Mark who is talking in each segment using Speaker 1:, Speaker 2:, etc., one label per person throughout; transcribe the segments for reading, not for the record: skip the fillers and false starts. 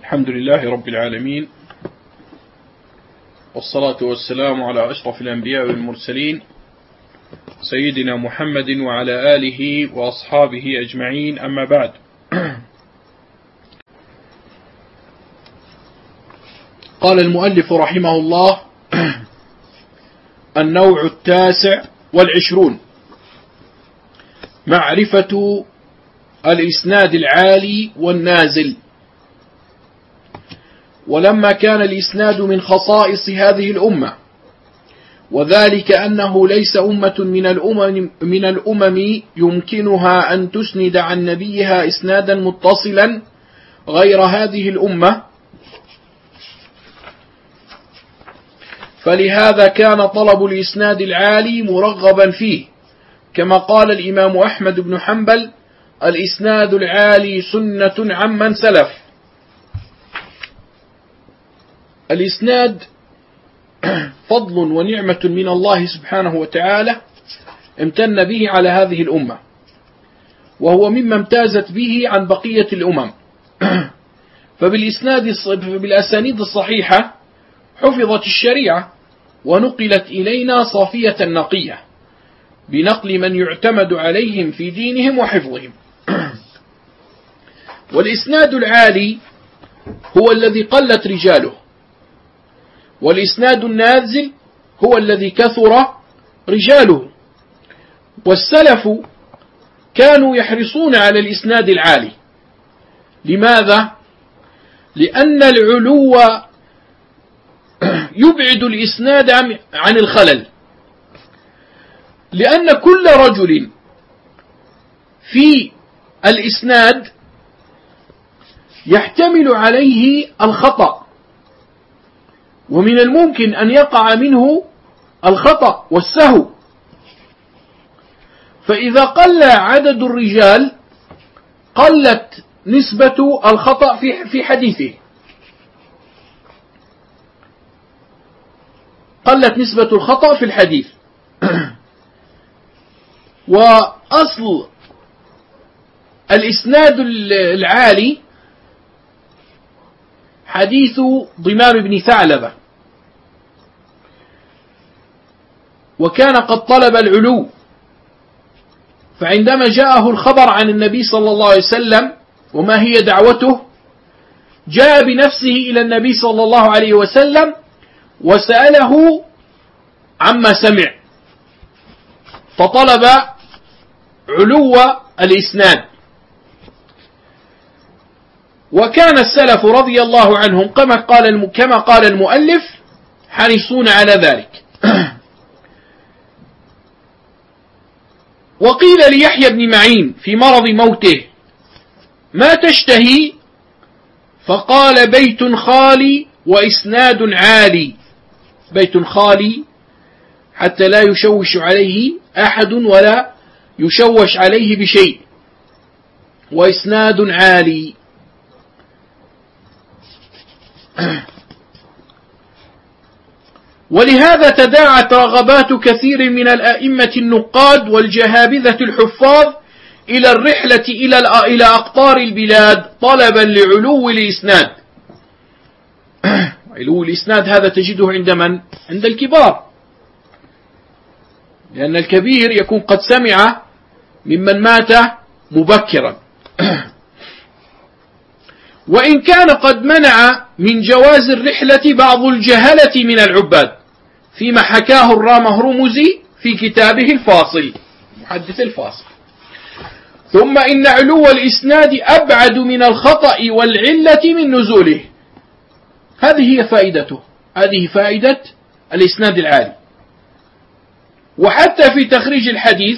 Speaker 1: الحمد لله رب العالمين، والصلاة والسلام على أشرف الأنبياء والمرسلين سيدنا محمد وعلى آله وأصحابه أجمعين، أما بعد. قال المؤلف رحمه الله: النوع 29 معرفة الإسناد العالي والنازل. ولما كان الإسناد من خصائص هذه الأمة، وذلك أنه ليس أمة من الأمم يمكنها أن تسند عن نبيها إسنادا متصلا غير هذه الأمة، فلهذا كان طلب الإسناد العالي مرغبا فيه، كما قال الإمام أحمد بن حنبل: الإسناد العالي سنة عمن سلف. الإسناد فضل ونعمة من الله سبحانه وتعالى امتن به على هذه الأمة، وهو مما امتازت به عن بقية الأمم. فبالأسانيد الصحيحة حفظت الشريعة ونقلت إلينا صافية نقية بنقل من يعتمد عليهم في دينهم وحفظهم. والإسناد العالي هو الذي قلت رجاله، والإسناد النازل هو الذي كثر رجاله. والسلف كانوا يحرصون على الإسناد العالي. لماذا؟ لأن العلو يبعد الإسناد عن الخلل، لأن كل رجل في الإسناد يحتمل عليه الخطأ، ومن الممكن أن يقع منه الخطأ والسهو. فإذا قل عدد الرجال قلت نسبة الخطأ في حديثه، قلت نسبة الخطأ في الحديث. وأصل الإسناد العالي حديث ضمام بن ثعلبة، وكان قد طلب العلو، فعندما جاءه الخبر عن النبي صلى الله عليه وسلم وما هي دعوته، جاء بنفسه إلى النبي صلى الله عليه وسلم وسأله عما سمع، فطلب علو الإسناد. وكان السلف رضي الله عنهم كما قال المؤلف حريصون على ذلك. وقيل ليحيى بن معين في مرض موته: ما تشتهي؟ فقال: بيت خالي وإسناد عالي. بيت خالي حتى لا يشوش عليه أحد ولا يشوش عليه بشيء، وإسناد عالي. ولهذا تداعت رغبات كثير من الأئمة النقاد والجهابذة الحفاظ إلى الرحلة إلى أقطار البلاد طلبا لعلو الإسناد. علو الإسناد هذا تجده عند من؟ عند الكبار، لأن الكبير يكون قد سمع ممن مات مبكرا. وإن كان قد منع من جواز الرحلة بعض الجهلة من العباد، فيما حكاه الرامهرمزي في كتابه الفاصل، محدث الفاصل. ثم إن علو الإسناد أبعد من الخطأ والعلة من نزوله. هذه هي فائدته، هذه فائدة الإسناد العالي. وحتى في تخريج الحديث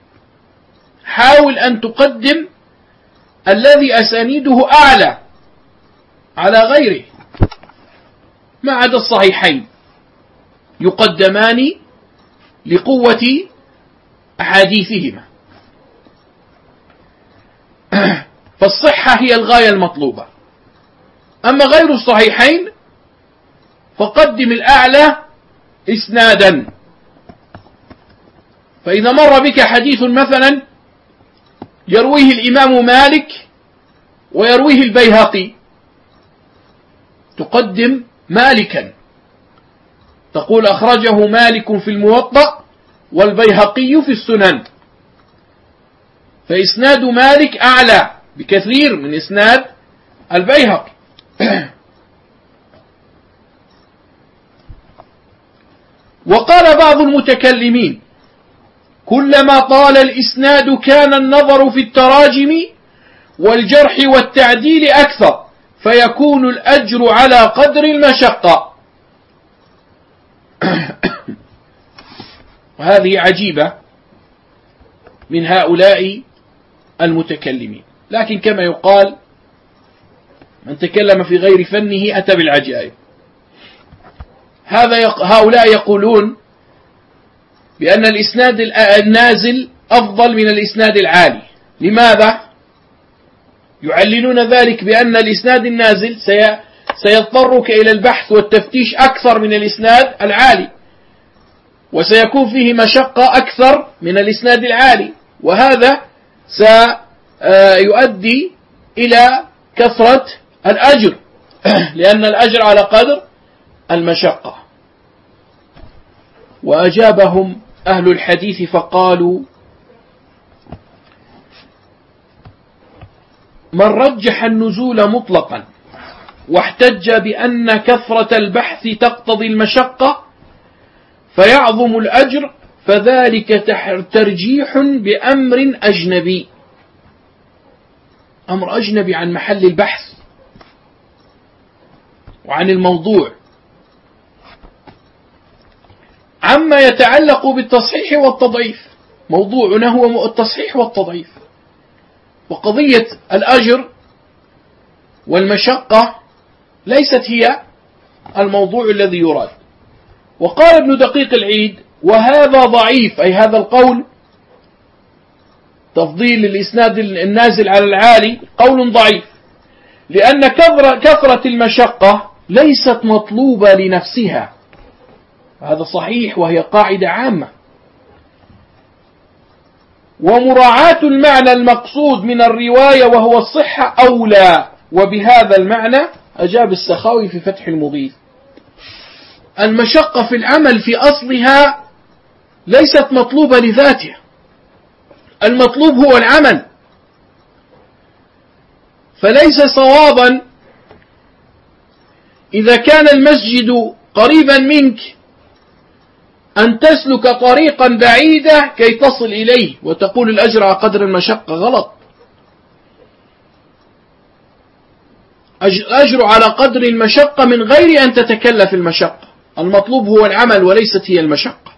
Speaker 1: حاول أن تقدم الذي أسانيده أعلى على غيره، ما عدا الصحيحين يقدمان لقوة أحاديثهما، فالصحة هي الغاية المطلوبة. أما غير الصحيحين فقدم الأعلى إسنادا. فإذا مر بك حديث مثلا يرويه الإمام مالك ويرويه البيهقي، تقدم مالكا، تقول أخرجه مالك في الموطأ والبيهقي في السنن، فإسناد مالك أعلى بكثير من إسناد البيهقي. وقال بعض المتكلمين: كلما طال الإسناد كان النظر في التراجم والجرح والتعديل أكثر، فيكون الأجر على قدر المشقة. وهذه عجيبة من هؤلاء المتكلمين، لكن كما يقال: من تكلم في غير فنه أتى بالعجائب. هؤلاء يقولون بأن الإسناد النازل أفضل من الإسناد العالي. لماذا؟ يعللون ذلك بأن الإسناد النازل سيضطرك إلى البحث والتفتيش أكثر من الإسناد العالي، وسيكون فيه مشقة أكثر من الإسناد العالي، وهذا سيؤدي إلى كثرة الأجر، لأن الأجر على قدر المشقة. وأجابهم أهل الحديث فقالوا: من رجح النزول مطلقا واحتج بأن كثرة البحث تقتضي المشقة فيعظم الأجر، فذلك ترجيح بأمر أجنبي، أمر أجنبي عن محل البحث وعن الموضوع، عما يتعلق بالتصحيح والتضعيف. موضوعنا هو التصحيح والتضعيف، وقضية الأجر والمشقة ليست هي الموضوع الذي يراد. وقال ابن دقيق العيد: وهذا ضعيف، أي هذا القول تفضيل الإسناد النازل على العالي قول ضعيف، لأن كثرة المشقة ليست مطلوبة لنفسها، هذا صحيح وهي قاعدة عامة. ومراعاة المعنى المقصود من الرواية وهو الصحة أولى، وبهذا المعنى أجاب السخاوي في فتح المغيث: المشقة في العمل في أصلها ليست مطلوبة لذاتها، المطلوب هو العمل. فليس صوابا إذا كان المسجد قريبا منك أن تسلك طريقا بعيدة كي تصل إليه وتقول الأجر على قدر المشقة. غلط، الأجر على قدر المشقة من غير أن تتكلف المشقة، المطلوب هو العمل وليست هي المشقة.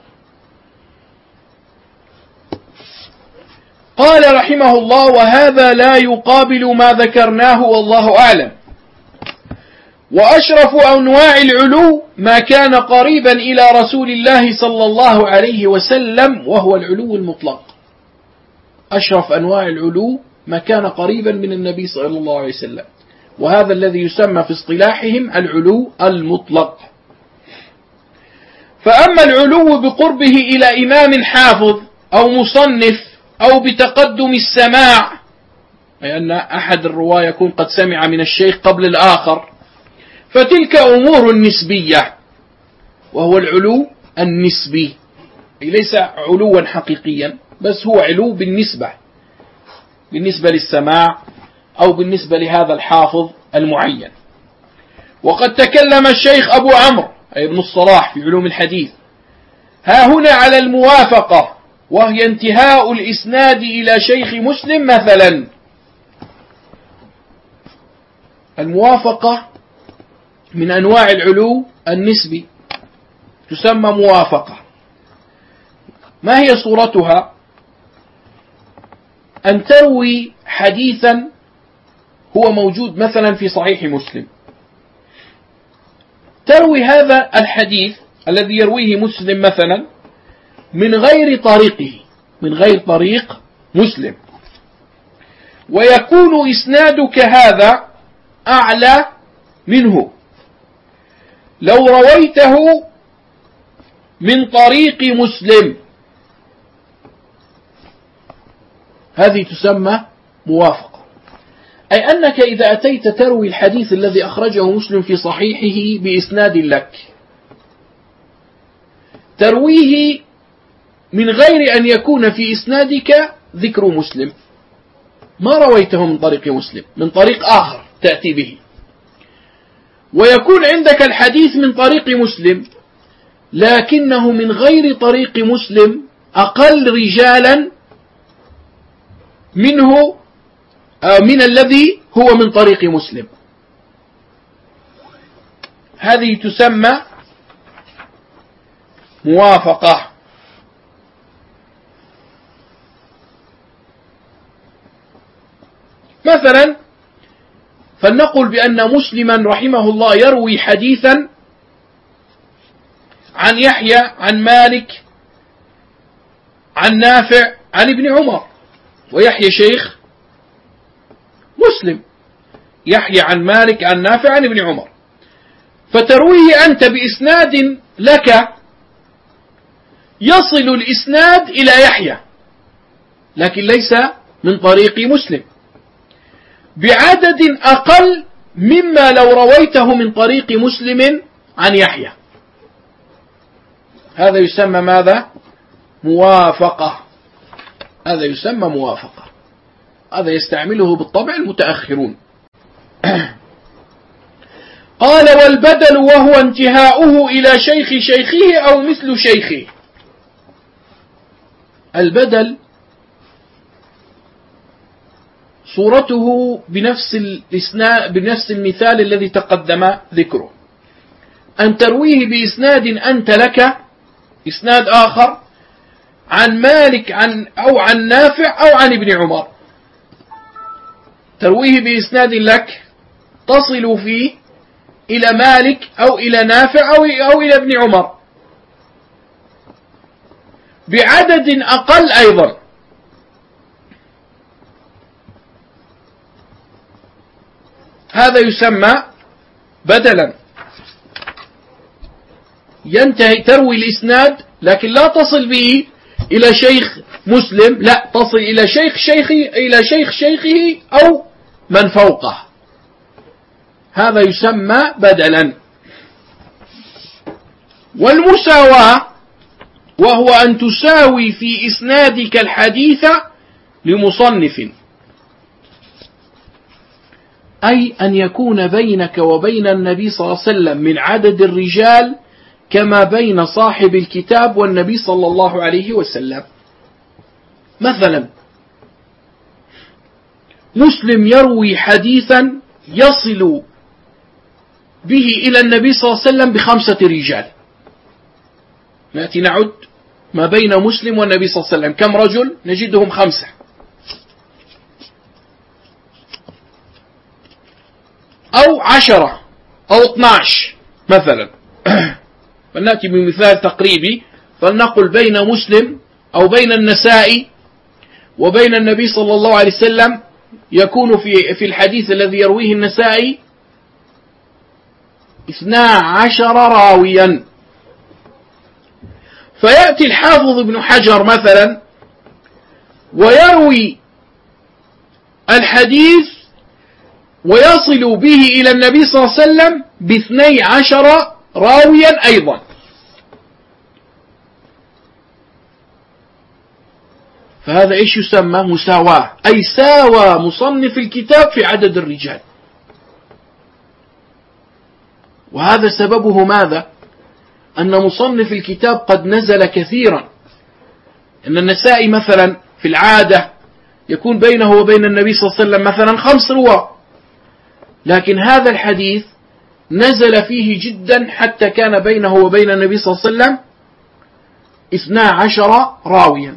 Speaker 1: قال رحمه الله: وهذا لا يقابل ما ذكرناه والله أعلم. وأشرف أنواع العلو ما كان قريبا إلى رسول الله صلى الله عليه وسلم، وهو العلو المطلق. أشرف أنواع العلو ما كان قريبا من النبي صلى الله عليه وسلم، وهذا الذي يسمى في اصطلاحهم العلو المطلق. فأما العلو بقربه إلى إمام حافظ أو مصنف أو بتقدم السماع، أي أن أحد الرواة يكون قد سمع من الشيخ قبل الآخر، فتلك أمور نسبية، وهو العلو النسبي، أي ليس علوا حقيقيا، بس هو علو بالنسبة للسماع أو بالنسبة لهذا الحافظ المعين. وقد تكلم الشيخ أبو عمرو أي ابن الصلاح في علوم الحديث ها هنا على الموافقة، وهي انتهاء الإسناد إلى شيخ مسلم مثلا. الموافقة من أنواع العلو النسبي، تسمى موافقة. ما هي صورتها؟ أن تروي حديثا هو موجود مثلا في صحيح مسلم، تروي هذا الحديث الذي يرويه مسلم مثلا من غير طريقه، من غير طريق مسلم، ويكون إسنادك هذا أعلى منه لو رويته من طريق مسلم. هذه تسمى موافقة، أي أنك إذا أتيت تروي الحديث الذي أخرجه مسلم في صحيحه بإسناد لك، ترويه من غير أن يكون في إسنادك ذكر مسلم، ما رويته من طريق مسلم، من طريق آخر تأتي به، ويكون عندك الحديث من طريق مسلم لكنه من غير طريق مسلم أقل رجالا منه من الذي هو من طريق مسلم. هذه تسمى موافقة. مثلا فلنقل بأن مسلما رحمه الله يروي حديثا عن يحيى عن مالك عن نافع عن ابن عمر، ويحيى شيخ مسلم، يحيى عن مالك عن نافع عن ابن عمر، فترويه أنت بإسناد لك يصل الإسناد إلى يحيى لكن ليس من طريق مسلم بعدد أقل مما لو رويته من طريق مسلم عن يحيى. هذا يسمى ماذا؟ موافقة. هذا يسمى موافقة. هذا يستعمله بالطبع المتأخرون. قال والبدل وهو انتهاؤه إلى شيخ شيخه أو مثل شيخه. البدل صورته بنفس المثال الذي تقدم ذكره، أن ترويه بإسناد أنت لك، إسناد آخر عن مالك أو عن نافع أو عن ابن عمر، ترويه بإسناد لك تصل فيه إلى مالك أو إلى نافع أو إلى ابن عمر بعدد أقل أيضا. هذا يسمى بدلا. ينتهي تروي الإسناد لكن لا تصل به إلى شيخ مسلم، لا تصل إلى شيخ شيخه أو من فوقه. هذا يسمى بدلا. والمساواة وهو أن تساوي في إسنادك الحديث لمصنف، أي أن يكون بينك وبين النبي صلى الله عليه وسلم من عدد الرجال كما بين صاحب الكتاب والنبي صلى الله عليه وسلم. مثلا مسلم يروي حديثا يصل به إلى النبي صلى الله عليه وسلم ب5 رجال. نأتي نعد ما بين مسلم والنبي صلى الله عليه وسلم كم رجل؟ نجدهم 5 أو 10 أو 12 مثلا. فلنأتي بمثال تقريبي، فلنقل بين مسلم أو بين النسائي وبين النبي صلى الله عليه وسلم يكون في الحديث الذي يرويه النسائي 12 راويا. فيأتي الحافظ ابن حجر مثلا ويروي الحديث ويصل به إلى النبي صلى الله عليه وسلم ب12 راويا أيضا. فهذا إيش يسمى؟ مساواة، أي ساوى مصنف الكتاب في عدد الرجال. وهذا سببه ماذا؟ أن مصنف الكتاب قد نزل كثيرا. أن النسائي مثلا في العادة يكون بينه وبين النبي صلى الله عليه وسلم مثلا 5 رواة، لكن هذا الحديث نزل فيه جدا حتى كان بينه وبين النبي صلى الله عليه وسلم 12 راويا.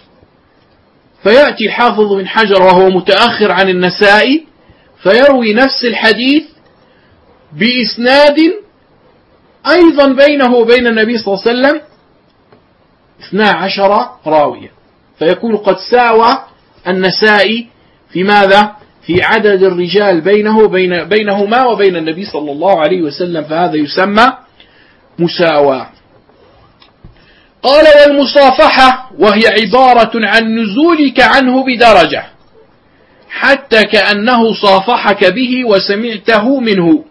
Speaker 1: فيأتي الحافظ بن حجر وهو متأخر عن النسائي فيروي نفس الحديث بإسناد أيضا بينه وبين النبي صلى الله عليه وسلم 12 راويا، فيكون قد ساوى النسائي في ماذا؟ في عدد الرجال بينهما وبين النبي صلى الله عليه وسلم. فهذا يسمى مساواة. قال والمصافحة وهي عبارة عن نزولك عنه بدرجة، حتى كأنه صافحك به وسمعته منه،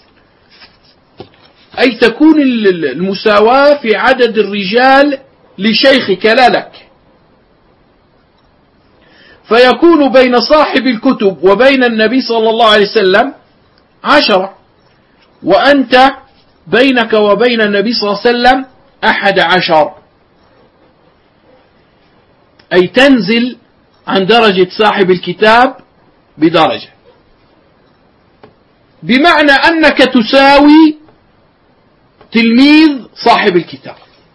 Speaker 1: أي تكون المساواة في عدد الرجال لشيخك لا لك، فيكون بين صاحب الكتب وبين النبي صلى الله عليه وسلم 10، وأنت بينك وبين النبي صلى الله عليه وسلم 11، أي تنزل عن درجة صاحب الكتاب بدرجة، بمعنى أنك تساوي تلميذ صاحب الكتاب،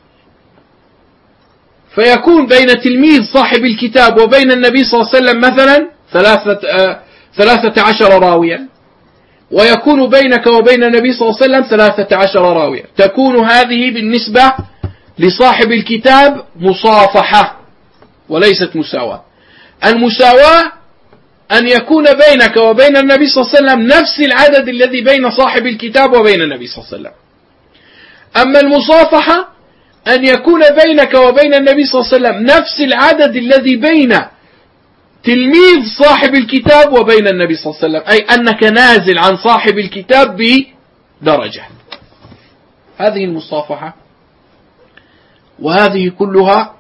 Speaker 1: فيكون بين تلميذ صاحب الكتاب وبين النبي صلى الله عليه وسلم مثلا 13 راويا، ويكون بينك وبين النبي صلى الله عليه وسلم 13 راويا، تكون هذه بالنسبة لصاحب الكتاب مصافحة وليست مساواة. المساواة أن يكون بينك وبين النبي صلى الله عليه وسلم نفس العدد الذي بين صاحب الكتاب وبين النبي صلى الله عليه وسلم. أما المصافحة أن يكون بينك وبين النبي صلى الله عليه وسلم نفس العدد الذي بين تلميذ صاحب الكتاب وبين النبي صلى الله عليه وسلم، أي أنك نازل عن صاحب الكتاب بدرجة. هذه المصافحة، وهذه كلها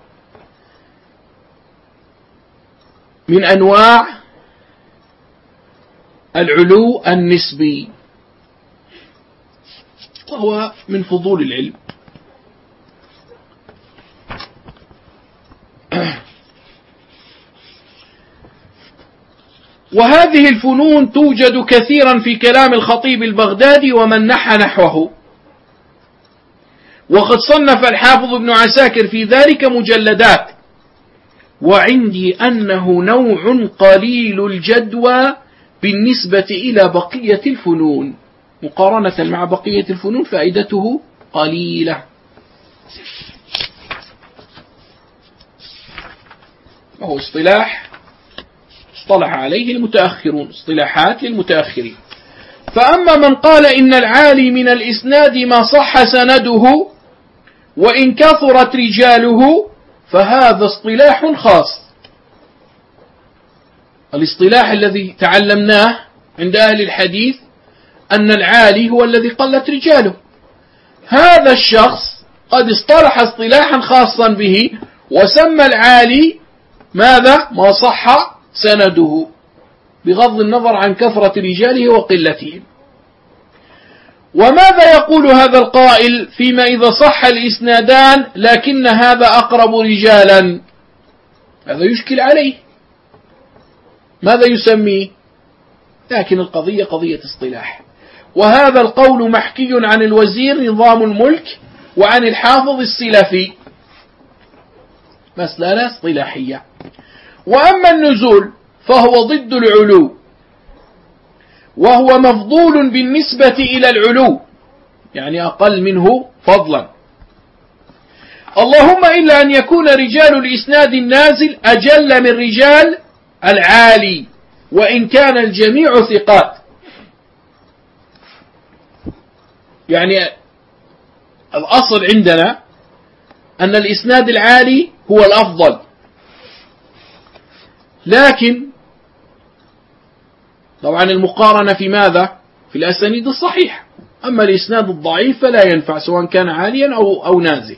Speaker 1: من أنواع العلو النسبي، وهو من فضول العلم. وهذه الفنون توجد كثيرا في كلام الخطيب البغدادي ومن نحى نحوه، وقد صنف الحافظ ابن عساكر في ذلك مجلدات، وعندي أنه نوع قليل الجدوى بالنسبة إلى بقية الفنون، مقارنة مع بقية الفنون فائدته قليلة. وهو اصطلاح اصطلح عليه المتأخرون، اصطلاحات للمتأخرين. فأما من قال إن العالي من الإسناد ما صح سنده وإن كثرت رجاله، فهذا اصطلاح خاص. الاصطلاح الذي تعلمناه عند أهل الحديث أن العالي هو الذي قلت رجاله، هذا الشخص قد اصطلح اصطلاحا خاصا به وسمى العالي ماذا؟ ما صح سنده، بغض النظر عن كثرة رجاله وقلتهم. وماذا يقول هذا القائل فيما إذا صح الإسنادان لكن هذا أقرب رجالا؟ هذا يشكل عليه، ماذا يسميه؟ لكن القضية قضية اصطلاح. وهذا القول محكي عن الوزير نظام الملك وعن الحافظ السلفي، مسألة اصطلاحية. وأما النزول فهو ضد العلو، وهو مفضول بالنسبة إلى العلو، يعني أقل منه فضلا، اللهم إلا أن يكون رجال الإسناد النازل أجل من رجال العالي وإن كان الجميع ثقات. يعني الأصل عندنا أن الإسناد العالي هو الأفضل، لكن طبعا المقارنة في ماذا؟ في الأسانيد الصحيحة. أما الإسناد الضعيف فلا ينفع سواء كان عاليا أو نازل،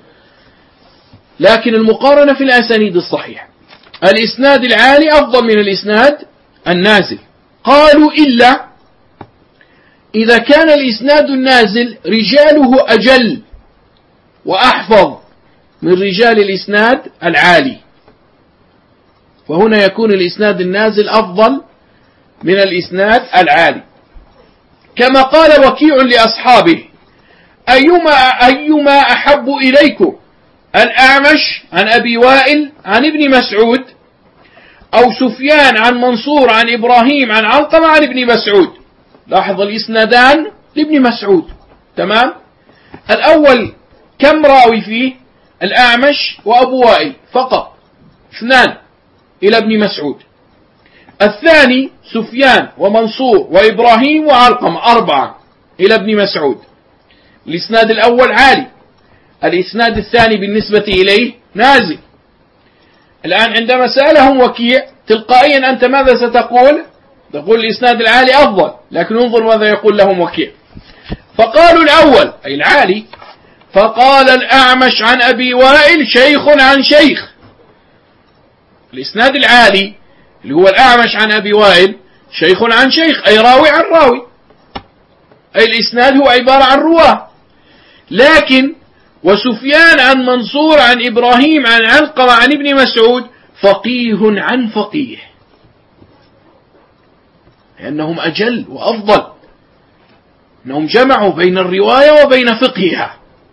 Speaker 1: لكن المقارنة في الأسانيد الصحيحة. الإسناد العالي أفضل من الإسناد النازل. قالوا إلا إذا كان الإسناد النازل رجاله أجل وأحفظ من رجال الإسناد العالي، فهنا يكون الإسناد النازل أفضل من الإسناد العالي. كما قال وكيع لأصحابه: أيما أحب إليكم، الأعمش عن أبي وائل عن ابن مسعود، أو سفيان عن منصور عن إبراهيم عن علقمة عن ابن مسعود؟ لاحظ الإسنادان لابن مسعود، تمام. الأول كم راوي فيه؟ الأعمش وأبو وائل فقط، 2 إلى ابن مسعود. الثاني سفيان ومنصور وإبراهيم وعلقمة 4 إلى ابن مسعود. الإسناد الأول عالي، الإسناد الثاني بالنسبة إليه نازل. الآن عندما سألهم وكيع تلقائيا أنت ماذا ستقول؟ تقول الإسناد العالي أفضل، لكن انظر ماذا يقول لهم وكيع. فقالوا الأول أي العالي، فقال الأعمش عن أبي وائل شيخ عن شيخ. الإسناد العالي اللي هو الأعمش عن أبي وائل شيخ عن شيخ، أي راوي عن راوي، أي الإسناد هو عبارة عن رواه. لكن وسفيان عن منصور عن إبراهيم عن علقمة عن ابن مسعود فقيه عن فقيه، لأنهم أجل وأفضل، أنهم جمعوا بين الرواية وبين فقهها.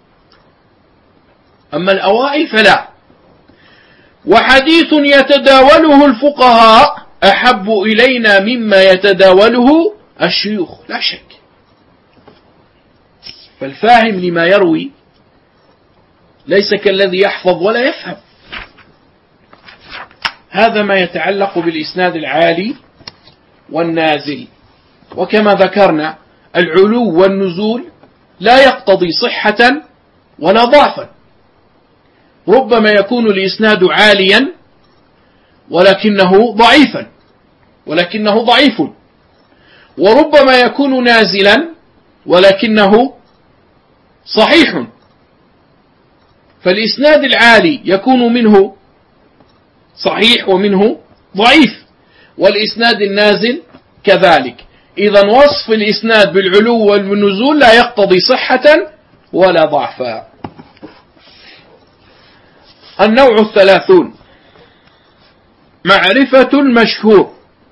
Speaker 1: أما الأوائل فلا. وحديث يتداوله الفقهاء أحب إلينا مما يتداوله الشيوخ، لا شك. فالفاهم لما يروي ليس كالذي يحفظ ولا يفهم. هذا ما يتعلق بالإسناد العالي والنازل. وكما ذكرنا العلو والنزول لا يقتضي صحة ولا ضعفا، ربما يكون الإسناد عاليا ولكنه ضعيف، وربما يكون نازلا ولكنه صحيح. فالإسناد العالي يكون منه صحيح ومنه ضعيف، والإسناد النازل كذلك. إذن وصف الإسناد بالعلو والنزول لا يقتضي صحة ولا ضعفا. النوع 30 معرفة المشهور.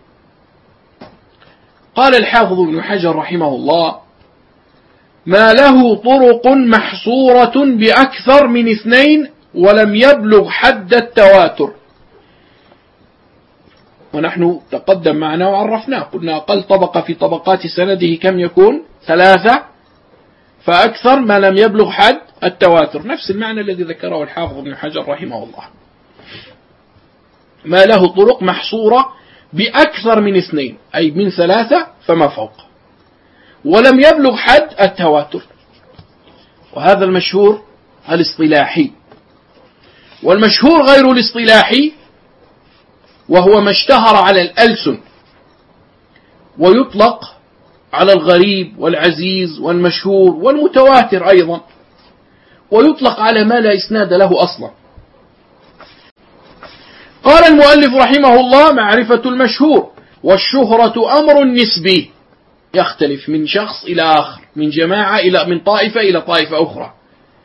Speaker 1: قال الحافظ ابن حجر رحمه الله: ما له طرق محصورة بأكثر من 2 ولم يبلغ حد التواتر. ونحن تقدم معنا وعرفناه، قلنا أقل طبقة في طبقات سنده كم يكون؟ 3، فأكثر ما لم يبلغ حد التواتر، نفس المعنى الذي ذكره الحافظ ابن حجر رحمه الله. ما له طرق محصورة بأكثر من 2 أي من 3 فما فوق، ولم يبلغ حد التواتر. وهذا المشهور الاصطلاحي. والمشهور غير الاصطلاحي وهو ما اشتهر على الألسن، ويطلق على الغريب والعزيز والمشهور والمتواتر أيضا، ويطلق على ما لا إسناد له أصلا. قال المؤلف رحمه الله: معرفة المشهور. والشهرة أمر نسبي يختلف من شخص إلى آخر، من جماعة من طائفة إلى طائفة أخرى،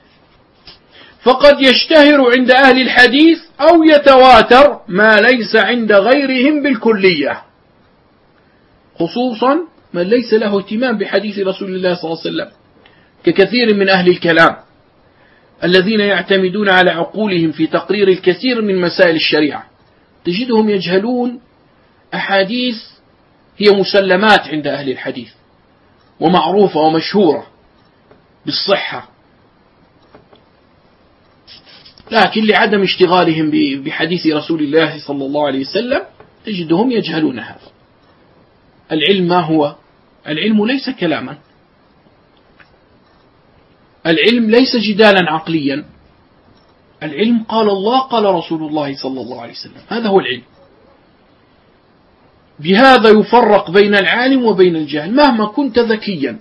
Speaker 1: فقد يشتهر عند أهل الحديث أو يتواتر ما ليس عند غيرهم بالكلية، خصوصا من ليس له اهتمام بحديث رسول الله صلى الله عليه وسلم، ككثير من أهل الكلام الذين يعتمدون على عقولهم في تقرير الكثير من مسائل الشريعة. تجدهم يجهلون أحاديث هي مسلمات عند أهل الحديث ومعروفة ومشهورة بالصحة، لكن لعدم اشتغالهم بحديث رسول الله صلى الله عليه وسلم تجدهم يجهلون هذا. العلم ما هو؟ العلم ليس كلاما، العلم ليس جدالا عقليا، العلم قال الله قال رسول الله صلى الله عليه وسلم، هذا هو العلم. بهذا يفرق بين العالم وبين الجاهل، مهما كنت ذكيا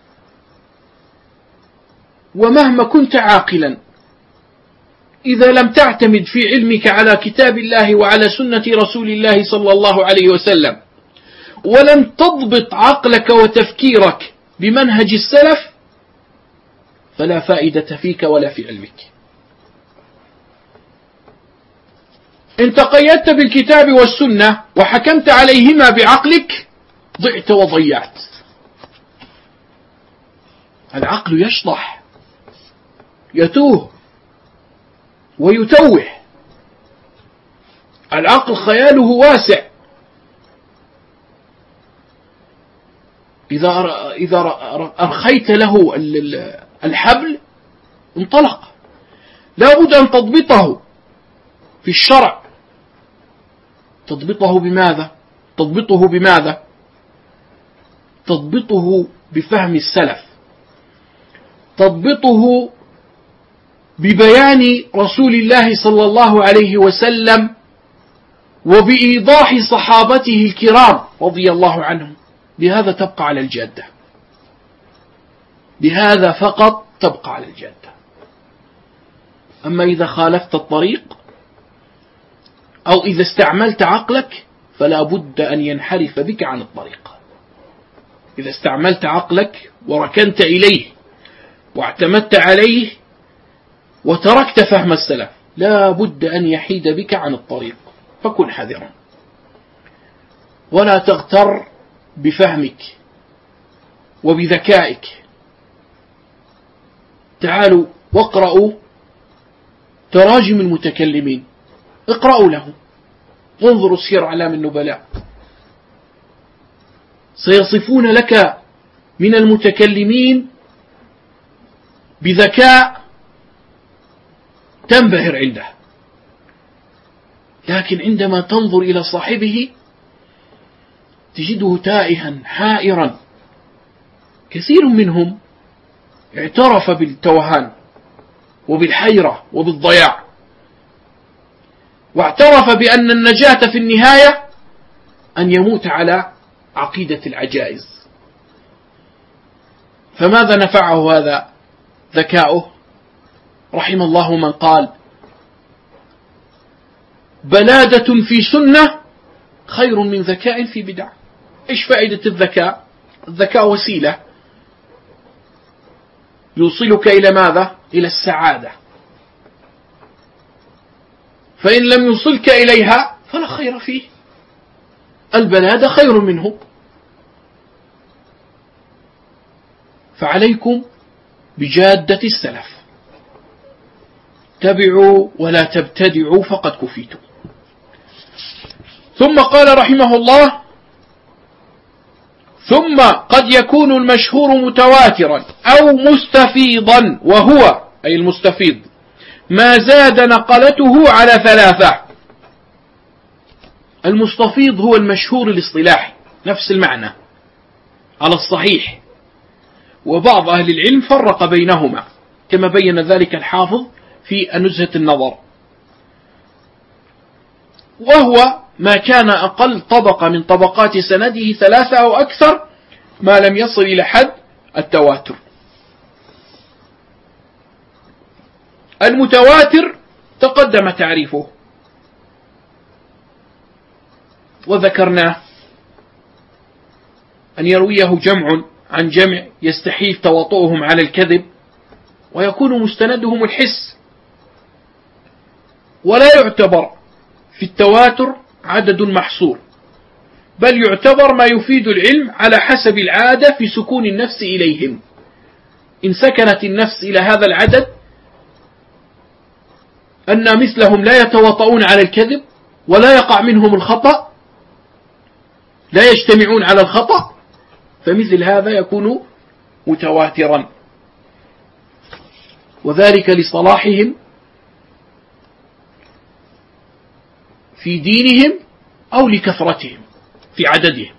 Speaker 1: ومهما كنت عاقلا، إذا لم تعتمد في علمك على كتاب الله وعلى سنة رسول الله صلى الله عليه وسلم، ولم تضبط عقلك وتفكيرك بمنهج السلف، فلا فائدة فيك ولا في علمك. إن تقيدت بالكتاب والسنة وحكمت عليهما بعقلك ضعت وضيعت. العقل يشطح، يتوه ويتوه، العقل خياله واسع. إذا أرخيت له الحبل انطلق. لا بد أن تضبطه في الشرع. تضبطه بماذا؟ تضبطه بفهم السلف، تضبطه ببيان رسول الله صلى الله عليه وسلم وبإيضاح صحابته الكرام رضي الله عنهم، بهذا تبقى على الجادة، بهذا فقط تبقى على الجادة. أما إذا خالفت الطريق أو إذا استعملت عقلك فلا بد أن ينحرف بك عن الطريق. إذا استعملت عقلك وركنت إليه واعتمدت عليه وتركت فهم السلف لا بد أن يحيد بك عن الطريق، فكن حذرا ولا تغتر بفهمك وبذكائك. تعالوا واقرأوا تراجم المتكلمين، اقرأوا لهم، انظروا سير أعلام النبلاء، سيصفون لك من المتكلمين بذكاء تنبهر عنده، لكن عندما تنظر إلى صاحبه تجده تائها حائرا. كثير منهم اعترف بالتوهان وبالحيرة وبالضياع، واعترف بأن النجاة في النهاية أن يموت على عقيدة العجائز. فماذا نفعه هذا ذكاؤه؟ رحم الله من قال: بلادة في سنة خير من ذكاء في بدع. إيش فائدة الذكاء؟ الذكاء وسيلة يوصلك إلى ماذا؟ إلى السعادة، فإن لم يوصلك إليها فلا خير فيه. البلادة خير منه. فعليكم بجادة السلف، تبعوا ولا تبتدعوا فقد كفيتم. ثم قال رحمه الله: ثم قد يكون المشهور متواترا أو مستفيضا، وهو أي المستفيض ما زاد نقلته على 3. المستفيض هو المشهور الاصطلاحي، نفس المعنى على الصحيح، وبعض أهل العلم فرق بينهما كما بين ذلك الحافظ في نزهة النظر، وهو ما كان أقل طبقة من طبقات سنده 3 أو أكثر ما لم يصل إلى حد التواتر. المتواتر تقدم تعريفه وذكرناه، أن يرويه جمع عن جمع يستحيل تواطؤهم على الكذب، ويكون مستندهم الحس، ولا يعتبر في التواتر عدد محصور، بل يعتبر ما يفيد العلم على حسب العادة في سكون النفس إليهم. إن سكنت النفس إلى هذا العدد أن مثلهم لا يتواطؤون على الكذب ولا يقع منهم الخطأ، لا يجتمعون على الخطأ، فمثل هذا يكون متواترا، وذلك لصلاحهم في دينهم أو لكثرتهم في عددهم.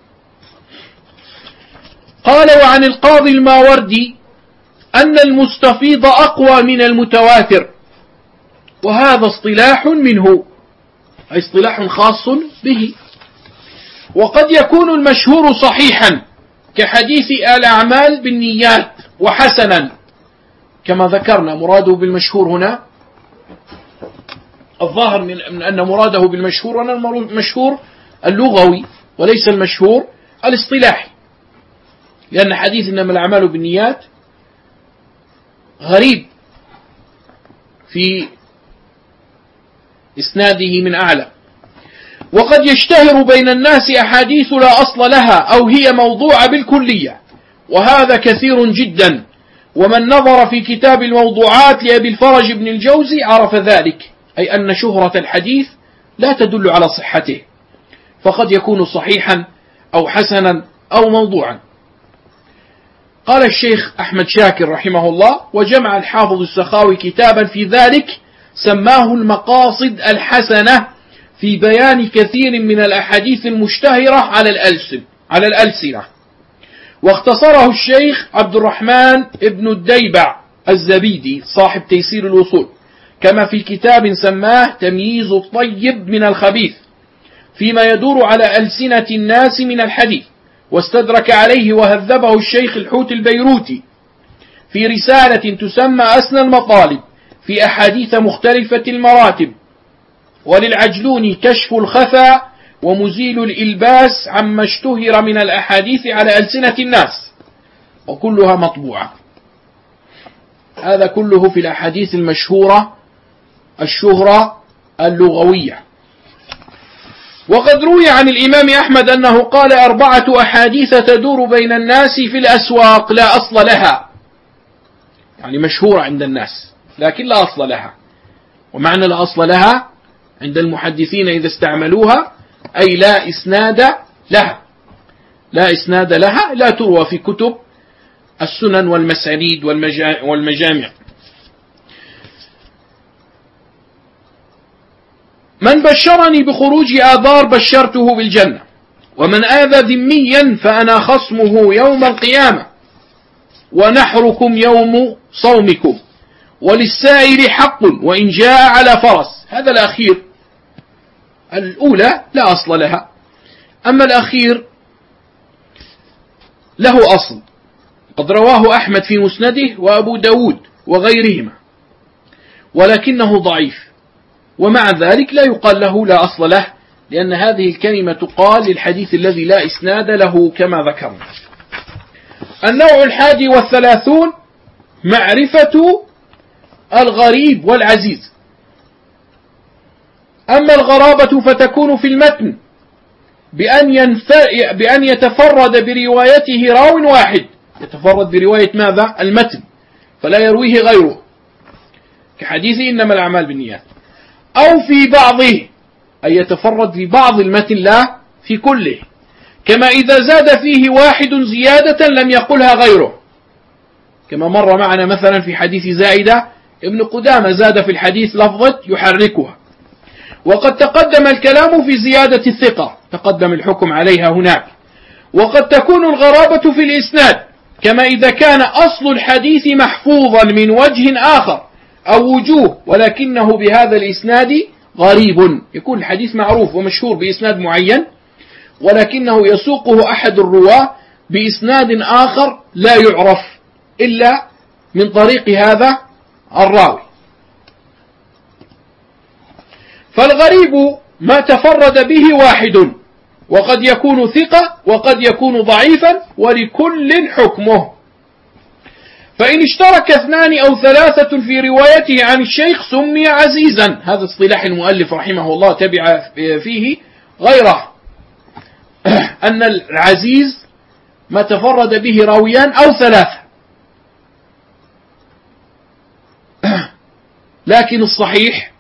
Speaker 1: قال: وعن القاضي الماوردي أن المستفيض أقوى من المتواتر، وهذا اصطلاح منه، أي اصطلاح خاص به. وقد يكون المشهور صحيحا كحديث الأعمال بالنيات، وحسنا كما ذكرنا. مراده بالمشهور هنا الظاهر من أن مراده بالمشهور أن المشهور اللغوي وليس المشهور الاصطلاحي، لأن حديث إنما الأعمال بالنيات غريب في إسناده من أعلى. وقد يشتهر بين الناس أحاديث لا أصل لها أو هي موضوعة بالكلية، وهذا كثير جدا، ومن نظر في كتاب الموضوعات لأبي الفرج بن الجوزي عرف ذلك، أي أن شهرة الحديث لا تدل على صحته، فقد يكون صحيحا أو حسنا أو موضوعا. قال الشيخ أحمد شاكر رحمه الله: وجمع الحافظ السخاوي كتابا في ذلك سماه المقاصد الحسنة في بيان كثير من الأحاديث المشتهرة على الألسنة، واختصره الشيخ عبد الرحمن ابن الديبع الزبيدي صاحب تيسير الوصول، كما في كتاب سماه تمييز الطيب من الخبيث، فيما يدور على ألسنة الناس من الحديث، واستدرك عليه وهذبه الشيخ الحوت البيروتي في رسالة تسمى أسنى المطالب في أحاديث مختلفة المراتب، وللعجلوني كشف الخفا ومزيل الإلباس عما اشتهر من الأحاديث على ألسنة الناس، وكلها مطبوعة. هذا كله في الأحاديث المشهورة الشهرة اللغوية. وقد روي عن الإمام أحمد أنه قال 4 أحاديث تدور بين الناس في الأسواق لا أصل لها، يعني مشهورة عند الناس لكن لا أصل لها. ومعنى لا أصل لها عند المحدثين إذا استعملوها أي لا إسناد لها، لا إسناد لها، لا تروى في كتب السنن والمسانيد والمجامع. من بشرني بخروج آذار بشرته بالجنة، ومن آذى ذميا فأنا خصمه يوم القيامة، ونحركم يوم صومكم، وللسائل حق وإن جاء على فرس. هذا الأخير، الأولى لا أصل لها، أما الأخير له أصل، قد رواه أحمد في مسنده وأبو داود وغيرهما، ولكنه ضعيف، ومع ذلك لا يقال له لا أصل له، لأن هذه الكلمة تقال للحديث الذي لا إسناد له كما ذكرنا. النوع 31 معرفة الغريب والعزيز. أما الغرابة فتكون في المتن بأن يتفرد بروايته راو واحد، يتفرد برواية ماذا؟ المتن، فلا يرويه غيره، كحديث إنما الأعمال بالنيات، أو في بعضه، أي يتفرد في بعض المتن لا في كله، كما إذا زاد فيه واحد زيادة لم يقلها غيره، كما مر معنا مثلا في حديث زائدة ابن قدامة زاد في الحديث لفظة يحركها. وقد تقدم الكلام في زيادة الثقة، تقدم الحكم عليها هناك. وقد تكون الغرابة في الإسناد، كما إذا كان أصل الحديث محفوظا من وجه آخر أو وجوه، ولكنه بهذا الإسناد غريب، يكون الحديث معروف ومشهور بإسناد معين، ولكنه يسوقه أحد الرواة بإسناد آخر لا يعرف إلا من طريق هذا الراوي. فالغريب ما تفرد به واحد، وقد يكون ثقة وقد يكون ضعيفا، ولكل حكمه. فإن اشترك 2 أو 3 في روايته عن الشيخ سمي عزيزا. هذا اصطلاح المؤلف رحمه الله تبع فيه غيره، أن العزيز ما تفرد به راويان أو 3. لكن الصحيح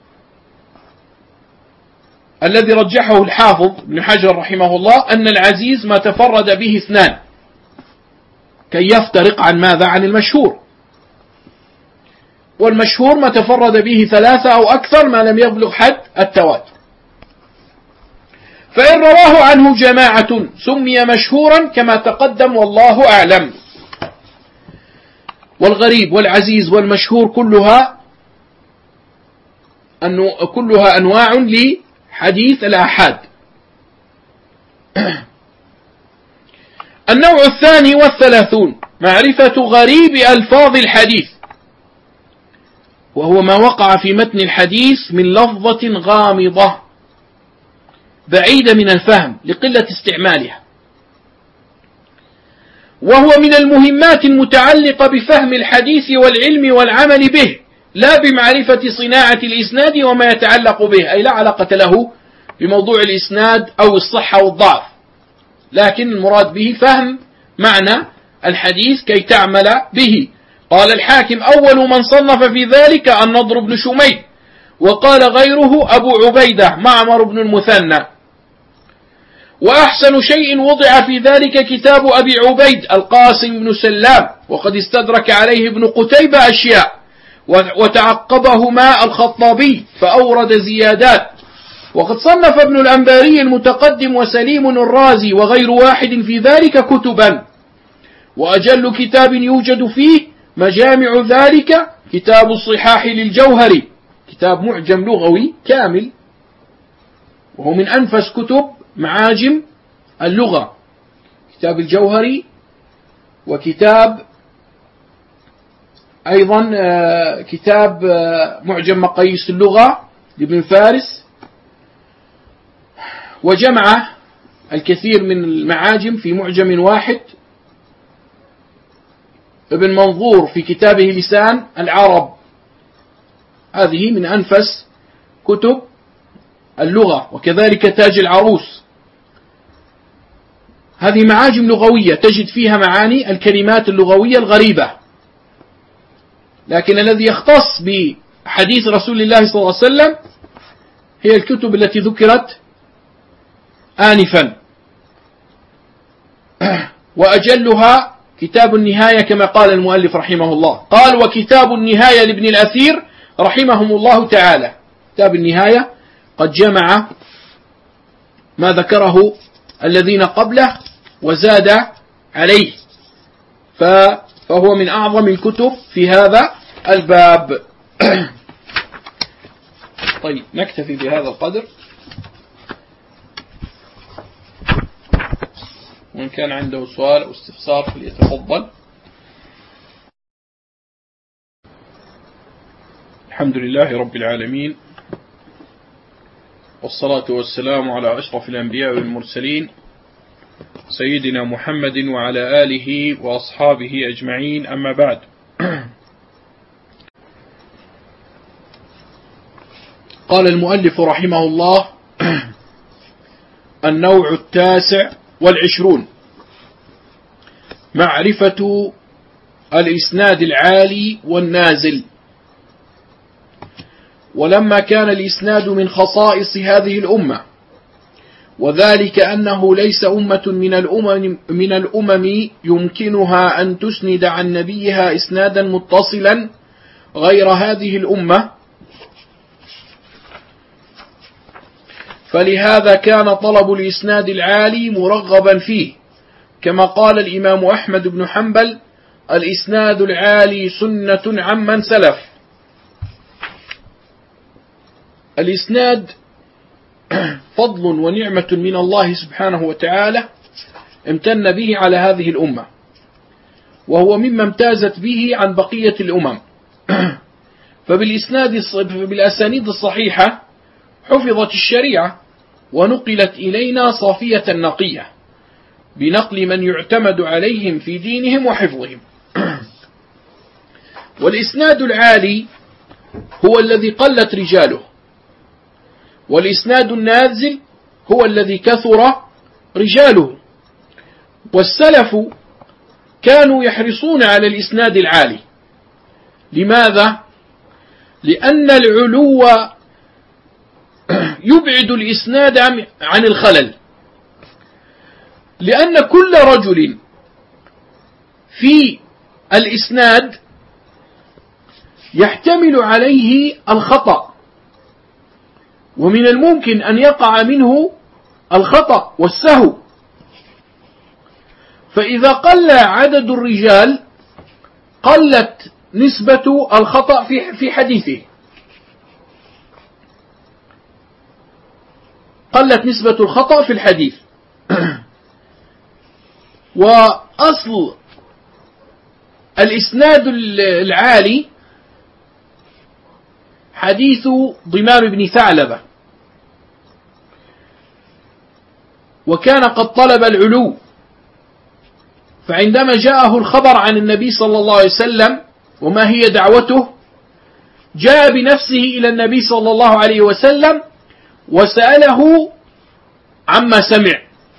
Speaker 1: الذي رجحه الحافظ ابن حجر رحمه الله أن العزيز ما تفرد به 2 كي يفترق عن ماذا؟ عن المشهور. والمشهور ما تفرد به 3 أو أكثر ما لم يبلغ حد التواتر. فإن رواه عنه جماعة سمي مشهورا كما تقدم والله أعلم. والغريب والعزيز والمشهور كلها أنواع لحديث الآحاد. النوع 32 معرفة غريب ألفاظ الحديث، وهو ما وقع في متن الحديث من لفظة غامضة بعيدة من الفهم لقلة استعمالها، وهو من المهمات المتعلقة بفهم الحديث والعلم والعمل به، لا بمعرفة صناعة الإسناد وما يتعلق به، أي لا علاقة له بموضوع الإسناد أو الصحة والضعف، لكن المراد به فهم معنى الحديث كي تعمل به. قال الحاكم أول من صنف في ذلك النضر بن شميد، وقال غيره أبو عبيدة معمر بن المثنى. وأحسن شيء وضع في ذلك كتاب أبي عبيد القاسم بن سلام، وقد استدرك عليه ابن قتيبة أشياء، وتعقبهما الخطابي فأورد زيادات. وقد صنف ابن الأنباري المتقدم وسليم الرازي وغير واحد في ذلك كتبا، وأجل كتاب يوجد فيه مجامع ذلك كتاب الصحاح للجوهري، كتاب معجم لغوي كامل وهو من أنفس كتب معاجم اللغة، كتاب الجوهري، وكتاب أيضا كتاب معجم مقاييس اللغة لابن فارس، وجمع الكثير من المعاجم في معجم واحد. ابن منظور في كتابه لسان العرب، هذه من أنفس كتب اللغة، وكذلك تاج العروس. هذه معاجم لغوية تجد فيها معاني الكلمات اللغوية الغريبة، لكن الذي يختص بحديث رسول الله صلى الله عليه وسلم هي الكتب التي ذكرت آنفا، وأجلها كتاب النهاية كما قال المؤلف رحمه الله. قال: وكتاب النهاية لابن الأثير رحمهم الله تعالى. كتاب النهاية قد جمع ما ذكره الذين قبله وزاد عليه، فهو من أعظم الكتب في هذا الباب. طيب، نكتفي بهذا القدر، وإن كان عنده سؤال أو استفسار فليتفضل. الحمد لله رب العالمين، والصلاة والسلام على أشرف الأنبياء والمرسلين سيدنا محمد وعلى آله وأصحابه أجمعين، أما بعد. قال المؤلف رحمه الله: النوع 29 معرفة الإسناد العالي والنازل. ولما كان الإسناد من خصائص هذه الأمة، وذلك أنه ليس أمة من الأمم يمكنها أن تسند عن نبيها إسنادا متصلا غير هذه الأمة، فلهذا كان طلب الإسناد العالي مرغبا فيه، كما قال الإمام أحمد بن حنبل: الإسناد العالي سنة عمن سلف. الإسناد فضل ونعمة من الله سبحانه وتعالى امتن به على هذه الأمة، وهو مما امتازت به عن بقية الأمم. فبالأسانيد الصحيحة حفظت الشريعة ونقلت إلينا صافية نقية بنقل من يعتمد عليهم في دينهم وحفظهم. والإسناد العالي هو الذي قلت رجاله، والإسناد النازل هو الذي كثر رجاله. والسلف كانوا يحرصون على الإسناد العالي. لماذا؟ لأن العلو يبعد الإسناد عن الخلل، لأن كل رجل في الإسناد يحتمل عليه الخطأ، ومن الممكن أن يقع منه الخطأ والسهو. فإذا قل عدد الرجال قلت نسبة الخطأ في حديثه، قلت نسبة الخطأ في الحديث. وأصل الإسناد العالي حديث ضمام بن ثعلبة، وكان قد طلب العلو، فعندما جاءه الخبر عن النبي صلى الله عليه وسلم وما هي دعوته، جاء بنفسه إلى النبي صلى الله عليه وسلم وسأله عما سمع،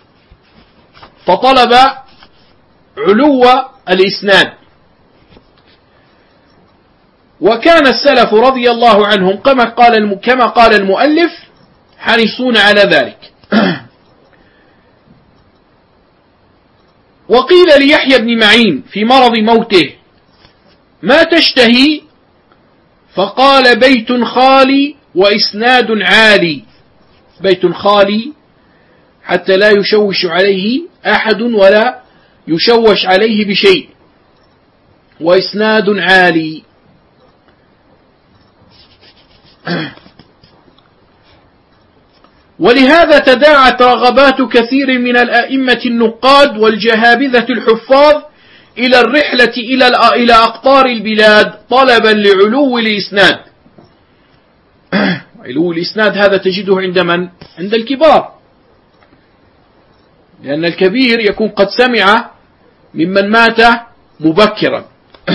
Speaker 1: فطلب علو الإسناد. وكان السلف رضي الله عنهم كما قال المؤلف حريصون على ذلك. وقيل ليحيى بن معين في مرض موته: ما تشتهي؟ فقال: بيت خالي وإسناد عالي. بيت خالي حتى لا يشوش عليه أحد ولا يشوش عليه بشيء، وإسناد عالي. ولهذا تداعت رغبات كثير من الأئمة النقاد والجهابذة الحفاظ إلى الرحلة إلى أقطار البلاد طلبا لعلو الإسناد. علو الإسناد هذا تجده عند من؟ عند الكبار، لأن الكبير يكون قد سمع ممن مات مبكرا.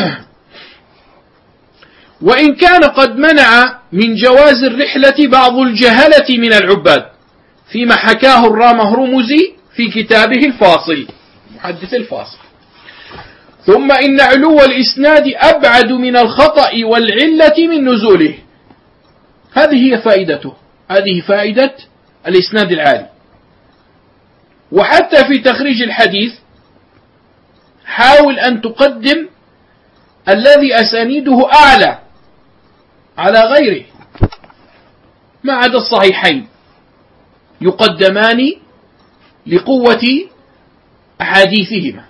Speaker 1: وإن كان قد منع من جواز الرحلة بعض الجهلة من العباد، فيما حكاه الرامهرمزي في كتابه الفاصل، محدث الفاصل. ثم إن علو الإسناد أبعد من الخطأ والعلة من نزوله. هذه هي فائدته، هذه فائدة الإسناد العالي. وحتى في تخريج الحديث حاول أن تقدم الذي أسانيده أعلى على غيره، ما عدا الصحيحين يقدمان لقوة أحاديثهما،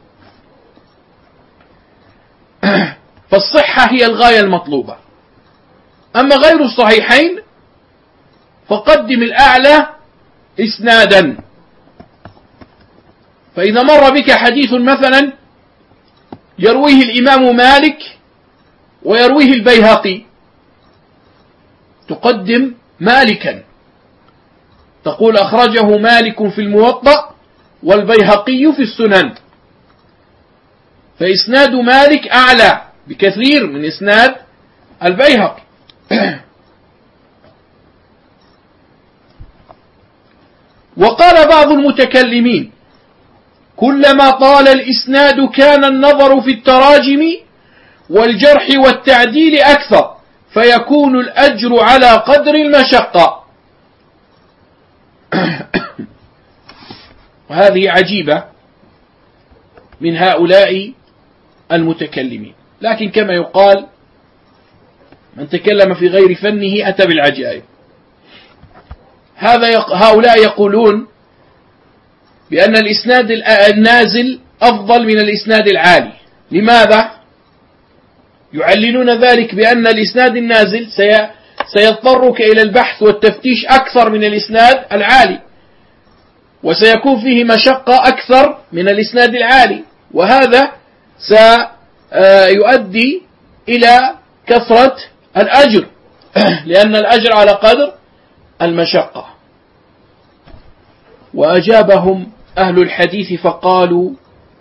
Speaker 1: فالصحة هي الغاية المطلوبة. أما غير الصحيحين فقدم الأعلى إسنادا. فإذا مر بك حديث مثلا يرويه الإمام مالك ويرويه البيهقي، تقدم مالكا، تقول أخرجه مالك في الموطأ والبيهقي في السنن، فإسناد مالك أعلى بكثير من إسناد البيهقي. وقال بعض المتكلمين: كلما طال الإسناد كان النظر في التراجم والجرح والتعديل أكثر، فيكون الأجر على قدر المشقة. وهذه عجيبة من هؤلاء المتكلمين، لكن كما يقال: من تكلم في غير فنه أتى بالعجائب. هؤلاء يقولون بأن الإسناد النازل أفضل من الإسناد العالي. لماذا؟ يعلنون ذلك بأن الإسناد النازل سيضطرك إلى البحث والتفتيش أكثر من الإسناد العالي، وسيكون فيه مشقة أكثر من الإسناد العالي، وهذا سيؤدي إلى كثرة الأجر، لأن الأجر على قدر المشقة. وأجابهم أهل الحديث فقالوا: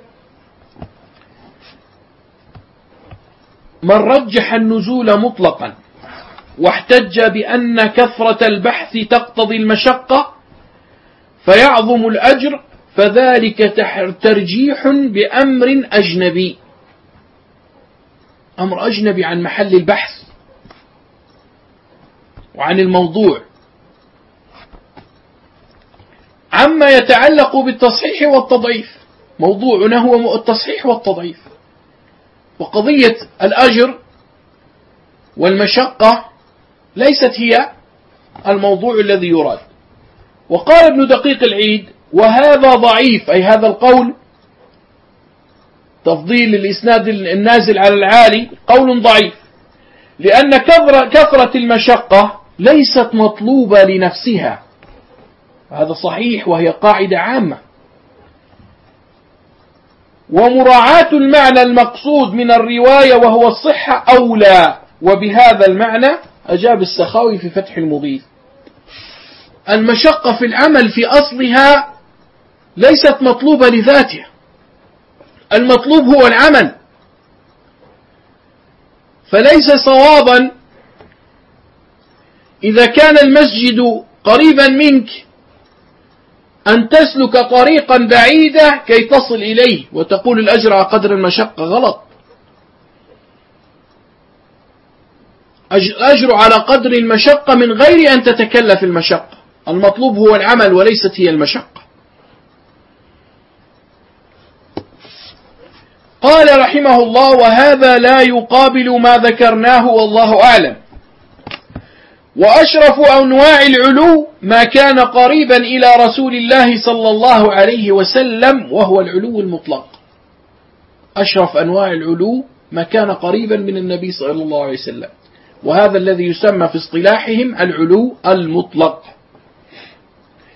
Speaker 1: من رجح النزول مطلقا واحتج بأن كثرة البحث تقتضي المشقة فيعظم الأجر، فذلك ترجيح بأمر أجنبي، أمر أجنبي عن محل البحث وعن الموضوع، عما يتعلق بالتصحيح والتضعيف. موضوعنا هو التصحيح والتضعيف، وقضية الأجر والمشقة ليست هي الموضوع الذي يراد. وقال ابن دقيق العيد: وهذا ضعيف، أي هذا القول تفضيل الإسناد النازل على العالي قول ضعيف، لأن كثرة المشقة ليست مطلوبة لنفسها، هذا صحيح وهي قاعدة عامة. ومراعاة المعنى المقصود من الرواية وهو الصحة أولى. وبهذا المعنى أجاب السخاوي في فتح المغيث: المشقة في العمل في أصلها ليست مطلوبة لذاتها، المطلوب هو العمل. فليس صوابا إذا كان المسجد قريبا منك أن تسلك طريقا بعيدة كي تصل إليه وتقول الأجر على قدر المشقة. غلط، الأجر على قدر المشقة من غير أن تتكلف المشقة. المطلوب هو العمل وليست هي المشقة. قال رحمه الله: وهذا لا يقابل ما ذكرناه والله أعلم. وأشرف أنواع العلو ما كان قريبا إلى رسول الله صلى الله عليه وسلم، وهو العلو المطلق. أشرف أنواع العلو ما كان قريبا من النبي صلى الله عليه وسلم، وهذا الذي يسمى في اصطلاحهم العلو المطلق.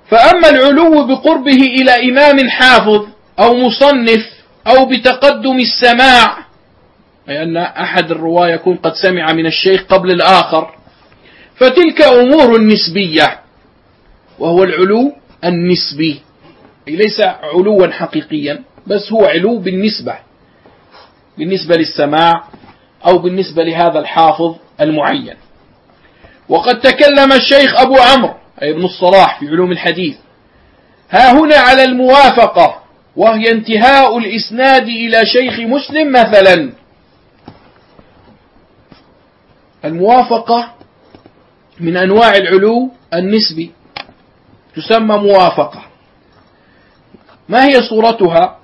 Speaker 1: فأما العلو بقربه إلى إمام حافظ أو مصنف أو بتقدم السماع، أي أن أحد الرواة يكون قد سمع من الشيخ قبل الآخر، فتلك أمور نسبية، وهو العلو النسبي، أي ليس علوا حقيقيا، بس هو علو بالنسبة للسماع أو بالنسبة لهذا الحافظ المعين. وقد تكلم الشيخ أبو عمرو أي ابن الصلاح في علوم الحديث ها هنا على الموافقة، وهي انتهاء الإسناد إلى شيخ مسلم مثلا. الموافقة من أنواع العلو النسبي، تسمى موافقة. ما هي صورتها؟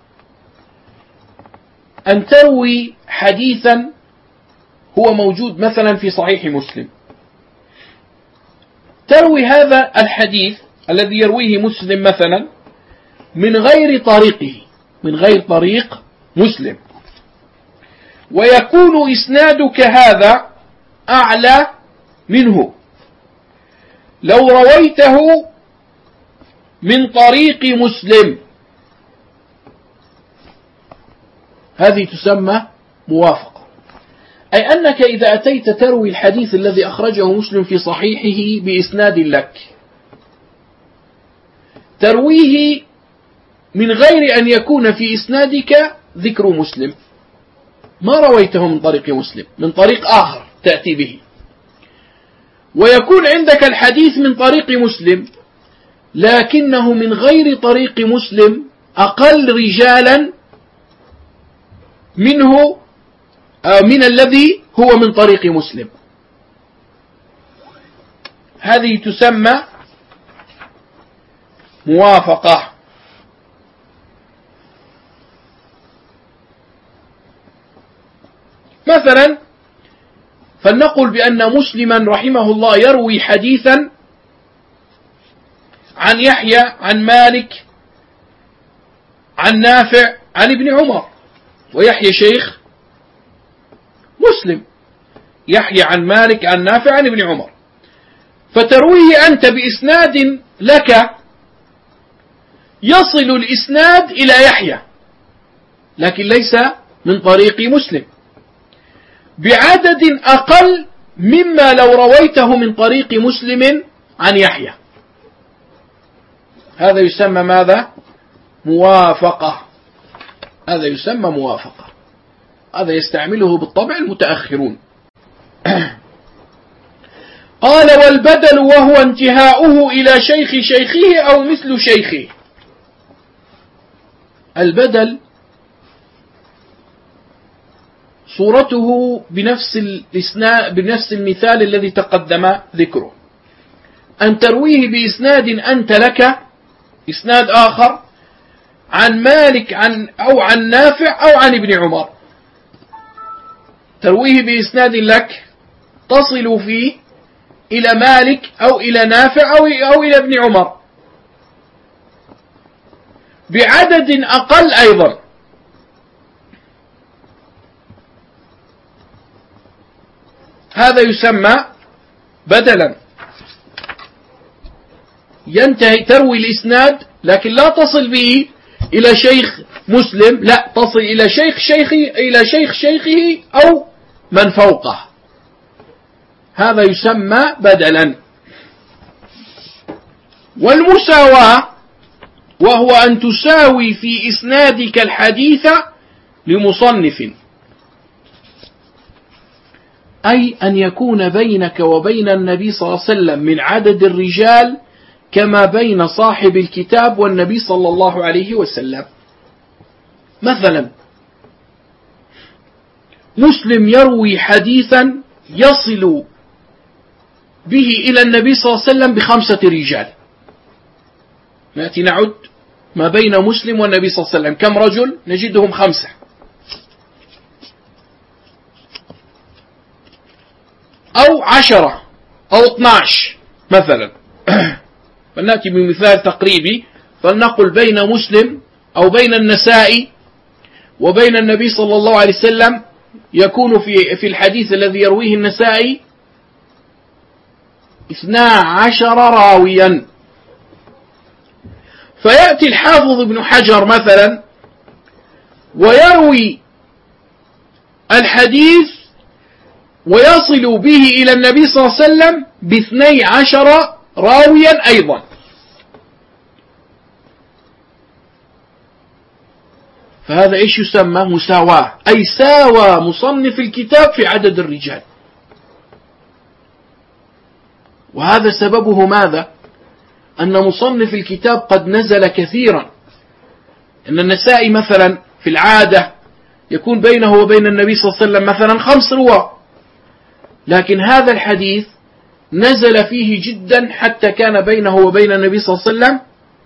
Speaker 1: أن تروي حديثا هو موجود مثلا في صحيح مسلم، تروي هذا الحديث الذي يرويه مسلم مثلا من غير طريقه، من غير طريق مسلم، ويكون إسنادك هذا أعلى منه. لو رويته من طريق مسلم، هذه تسمى موافقة، أي أنك إذا أتيت تروي الحديث الذي أخرجه مسلم في صحيحه بإسناد لك، ترويه من غير أن يكون في إسنادك ذكر مسلم، ما رويته من طريق مسلم، من طريق آخر تأتي به، ويكون عندك الحديث من طريق مسلم لكنه من غير طريق مسلم أقل رجالا منه من الذي هو من طريق مسلم. هذه تسمى موافقة. مثلا فلنقل بأن مسلما رحمه الله يروي حديثا عن يحيى عن مالك عن نافع عن ابن عمر، ويحيى شيخ مسلم، يحيى عن مالك عن نافع عن ابن عمر، فترويه أنت بإسناد لك يصل الإسناد إلى يحيى لكن ليس من طريق مسلم، بعدد أقل مما لو رويته من طريق مسلم عن يحيى. هذا يسمى ماذا؟ موافقة. هذا يسمى موافقة، هذا يستعمله بالطبع المتأخرون. قال والبدل وهو انتهاؤه إلى شيخ شيخه أو مثل شيخه. البدل صورته بنفس المثال الذي تقدم ذكره، أن ترويه بإسناد أنت لك، إسناد آخر عن مالك أو عن نافع أو عن ابن عمر، ترويه بإسناد لك تصل فيه إلى مالك أو إلى نافع أو إلى ابن عمر بعدد أقل أيضا. هذا يسمى بدلا. ينتهي تروي الإسناد لكن لا تصل به إلى شيخ مسلم، لا تصل إلى شيخ شيخه أو من فوقه، هذا يسمى بدلا. والمساواة وهو أن تساوي في إسنادك الحديث لمصنف، أي أن يكون بينك وبين النبي صلى الله عليه وسلم من عدد الرجال كما بين صاحب الكتاب والنبي صلى الله عليه وسلم. مثلا مسلم يروي حديثا يصل به إلى النبي صلى الله عليه وسلم ب5 رجال، نأتي نعد ما بين مسلم والنبي صلى الله عليه وسلم كم رجل؟ نجدهم 5 أو 10 أو 12 مثلا. فلنأتي بمثال تقريبي، فلنقل بين مسلم أو بين النسائي وبين النبي صلى الله عليه وسلم يكون في الحديث الذي يرويه النسائي 12 راويا، فيأتي الحافظ ابن حجر مثلا ويروي الحديث ويصل به إلى النبي صلى الله عليه وسلم ب12 راويا أيضا. فهذا إيش يسمى؟ مساواة، أي ساوى مصنف الكتاب في عدد الرجال. وهذا سببه ماذا؟ أن مصنف الكتاب قد نزل كثيرا. أن النسائي مثلا في العادة يكون بينه وبين النبي صلى الله عليه وسلم مثلا 5 رواة، لكن هذا الحديث نزل فيه جدا حتى كان بينه وبين النبي صلى الله عليه وسلم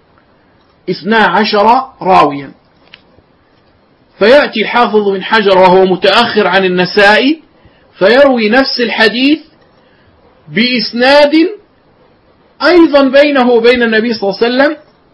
Speaker 1: 12 راويا. فيأتي الحافظ بن حجر وهو متأخر عن النسائي فيروي نفس الحديث بإسناد أيضا بينه وبين النبي صلى الله عليه وسلم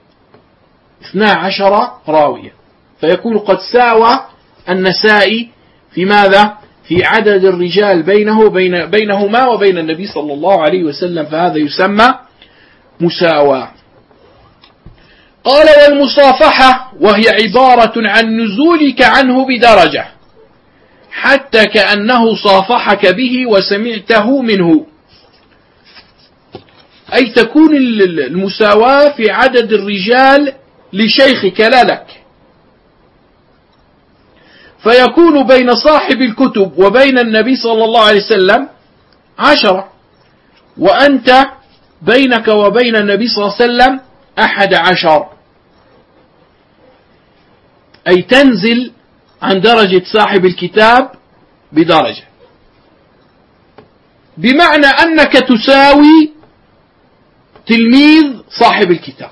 Speaker 1: 12 راويا، فيكون قد ساوى النسائي في ماذا؟ في عدد الرجال بينهما وبين النبي صلى الله عليه وسلم، فهذا يسمى مساواة. قال: والمصافحة وهي عبارة عن نزولك عنه بدرجة حتى كأنه صافحك به وسمعته منه، أي تكون المساواة في عدد الرجال لشيخك لا لك، فيكون بين صاحب الكتب وبين النبي صلى الله عليه وسلم 10، وأنت بينك وبين النبي صلى الله عليه وسلم 11، أي تنزل عن درجة صاحب الكتاب بدرجة، بمعنى أنك تساوي تلميذ صاحب الكتاب،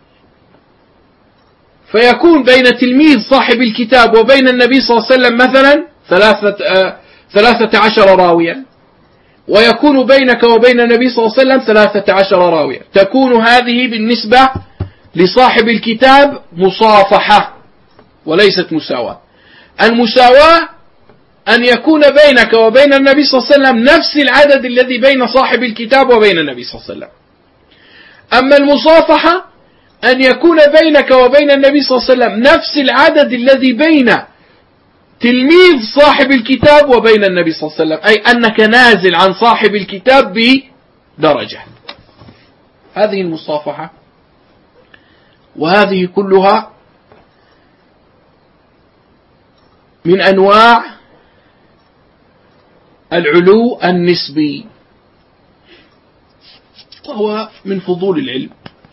Speaker 1: فيكون بين تلميذ صاحب الكتاب وبين النبي صلى الله عليه وسلم مثلا 13 راويا، ويكون بينك وبين النبي صلى الله عليه وسلم 13 راويا، تكون هذه بالنسبة لصاحب الكتاب مصافحة وليست مساواة. المساواة أن يكون بينك وبين النبي صلى الله عليه وسلم نفس العدد الذي بين صاحب الكتاب وبين النبي صلى الله عليه وسلم. أما المصافحة أن يكون بينك وبين النبي صلى الله عليه وسلم نفس العدد الذي بين تلميذ صاحب الكتاب وبين النبي صلى الله عليه وسلم، أي أنك نازل عن صاحب الكتاب بدرجة. هذه المصافحة، وهذه كلها من أنواع العلو النسبي، وهو من فضول العلم.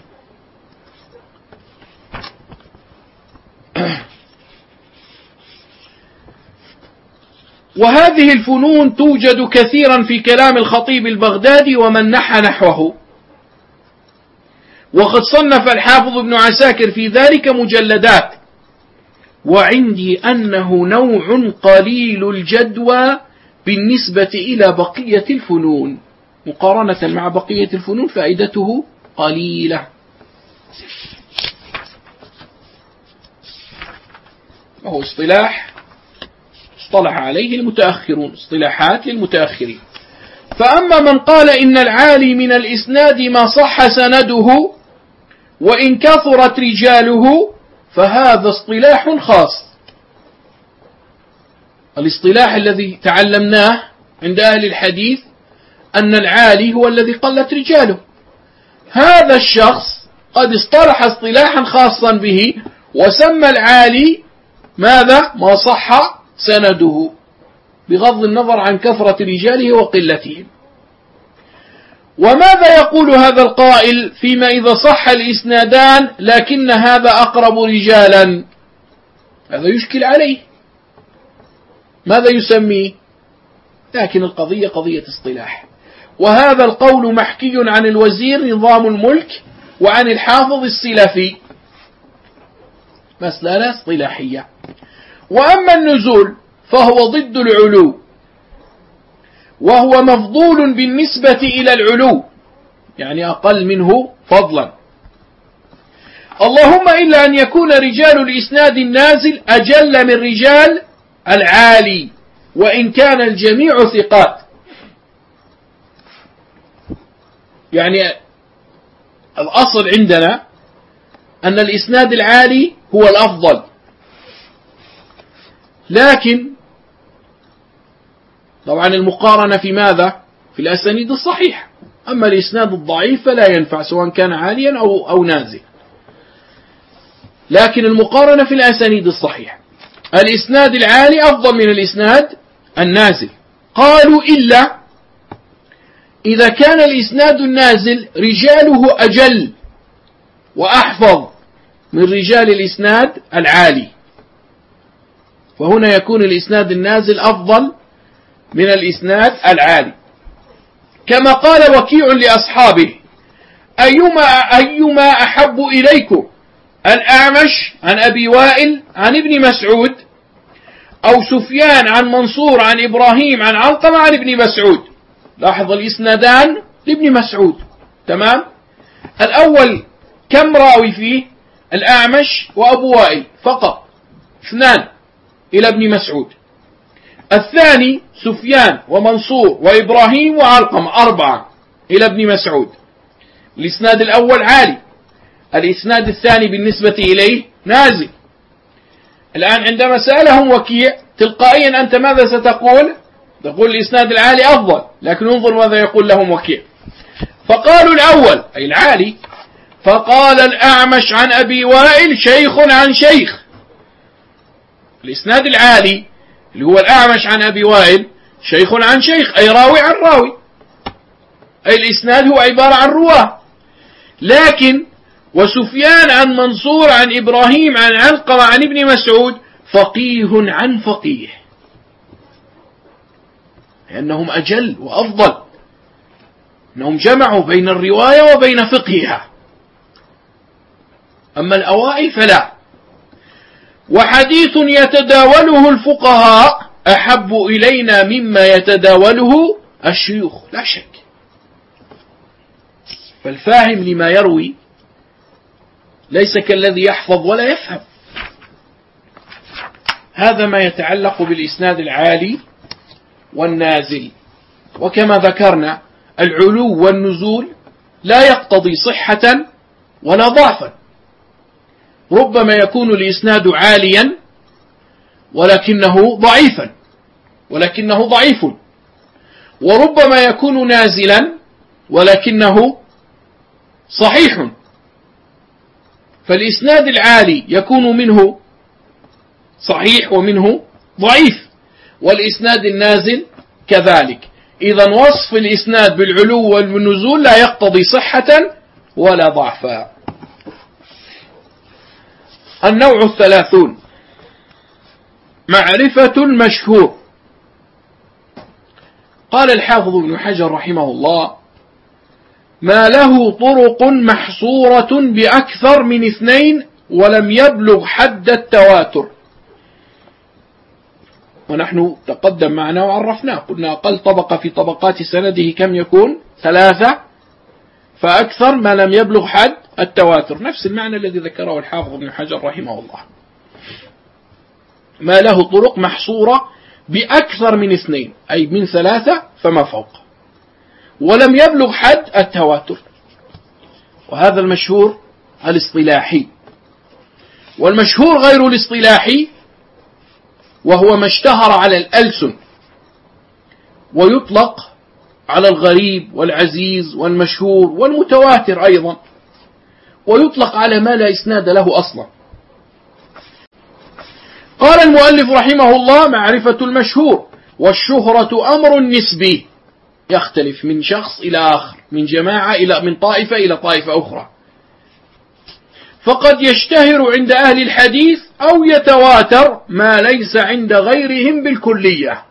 Speaker 1: وهذه الفنون توجد كثيرا في كلام الخطيب البغدادي ومن نحى نحوه، وقد صنف الحافظ ابن عساكر في ذلك مجلدات، وعندي أنه نوع قليل الجدوى بالنسبة إلى بقية الفنون، مقارنة مع بقية الفنون فائدته قليلة. وهو اصطلاح اصطلح عليه المتأخرون، اصطلاحات للمتأخرين. فأما من قال إن العالي من الإسناد ما صح سنده وإن كثرت رجاله فهذا اصطلاح خاص. الاصطلاح الذي تعلمناه عند أهل الحديث أن العالي هو الذي قلت رجاله. هذا الشخص قد اصطلح اصطلاحا خاصا به وسمى العالي ماذا؟ ما صح سنده، بغض النظر عن كثرة رجاله وقلتهم. وماذا يقول هذا القائل فيما إذا صح الإسنادان لكن هذا أقرب رجالا؟ هذا يشكل عليه، ماذا يسميه؟ لكن القضية قضية اصطلاح. وهذا القول محكي عن الوزير نظام الملك وعن الحافظ السلفي، مسألة اصطلاحية. وأما النزول فهو ضد العلو، وهو مفضول بالنسبة إلى العلو، يعني أقل منه فضلا، اللهم إلا أن يكون رجال الإسناد النازل أجل من رجال العالي وإن كان الجميع ثقات. يعني الأصل عندنا أن الإسناد العالي هو الأفضل، لكن طبعا المقارنة في ماذا؟ في الأسانيد الصحيحة. أما الإسناد الضعيف فلا ينفع سواء كان عاليا أو نازل، لكن المقارنة في الأسانيد الصحيحة. الإسناد العالي أفضل من الإسناد النازل. قالوا إلا إذا كان الإسناد النازل رجاله أجل وأحفظ من رجال الإسناد العالي، فهنا يكون الإسناد النازل أفضل من الإسناد العالي. كما قال وكيع لأصحابه: أيما أحب إليكم، الأعمش عن أبي وائل عن ابن مسعود، أو سفيان عن منصور عن إبراهيم عن علقمة عن ابن مسعود؟ لاحظ الإسنادان لابن مسعود، تمام. الأول كم راوي فيه؟ الأعمش وأبو وائل فقط، 2 إلى ابن مسعود. الثاني سفيان ومنصور وإبراهيم وعلقمة 4 إلى ابن مسعود. الإسناد الأول عالي، الإسناد الثاني بالنسبة إليه نازل. الآن عندما سألهم وكيع تلقائيا أنت ماذا ستقول؟ تقول الإسناد العالي أفضل، لكن انظر ماذا يقول لهم وكيع. فقالوا الأول أي العالي، فقال الأعمش عن أبي وائل شيخ عن شيخ. الإسناد العالي اللي هو الأعمش عن أبي وائل شيخ عن شيخ، أي راوي عن راوي، أي الإسناد هو عبارة عن رواه. لكن وسفيان عن منصور عن إبراهيم عن علقمة عن ابن مسعود فقيه عن فقيه، لأنهم أجل وأفضل، أنهم جمعوا بين الرواية وبين فقهها. أما الأوائل فلا. وحديث يتداوله الفقهاء أحب إلينا مما يتداوله الشيوخ، لا شك. فالفاهم لما يروي ليس كالذي يحفظ ولا يفهم. هذا ما يتعلق بالإسناد العالي والنازل. وكما ذكرنا العلو والنزول لا يقتضي صحة ولا ضعفا، ربما يكون الإسناد عاليا ولكنه ضعيف، وربما يكون نازلا ولكنه صحيح. فالإسناد العالي يكون منه صحيح ومنه ضعيف، والإسناد النازل كذلك. إذن وصف الإسناد بالعلو والنزول لا يقتضي صحة ولا ضعفا. النوع 30 معرفة المشهور. قال الحافظ ابن حجر رحمه الله: ما له طرق محصورة بأكثر من 2 ولم يبلغ حد التواتر. ونحن تقدم معنا وعرفناه، قلنا أقل طبقة في طبقات سنده كم يكون؟ 3، فأكثر ما لم يبلغ حد التواتر، نفس المعنى الذي ذكره الحافظ ابن حجر رحمه الله. ما له طرق محصورة بأكثر من 2، أي من 3 فما فوق، ولم يبلغ حد التواتر. وهذا المشهور الاصطلاحي. والمشهور غير الاصطلاحي وهو ما اشتهر على الألسن، ويطلق على الغريب والعزيز والمشهور والمتواتر أيضا، ويطلق على ما لا إسناد له أصلا. قال المؤلف رحمه الله: معرفة المشهور. والشهرة أمر نسبي يختلف من شخص إلى آخر، من جماعة من طائفة إلى طائفة أخرى، فقد يشتهر عند أهل الحديث أو يتواتر ما ليس عند غيرهم بالكلية،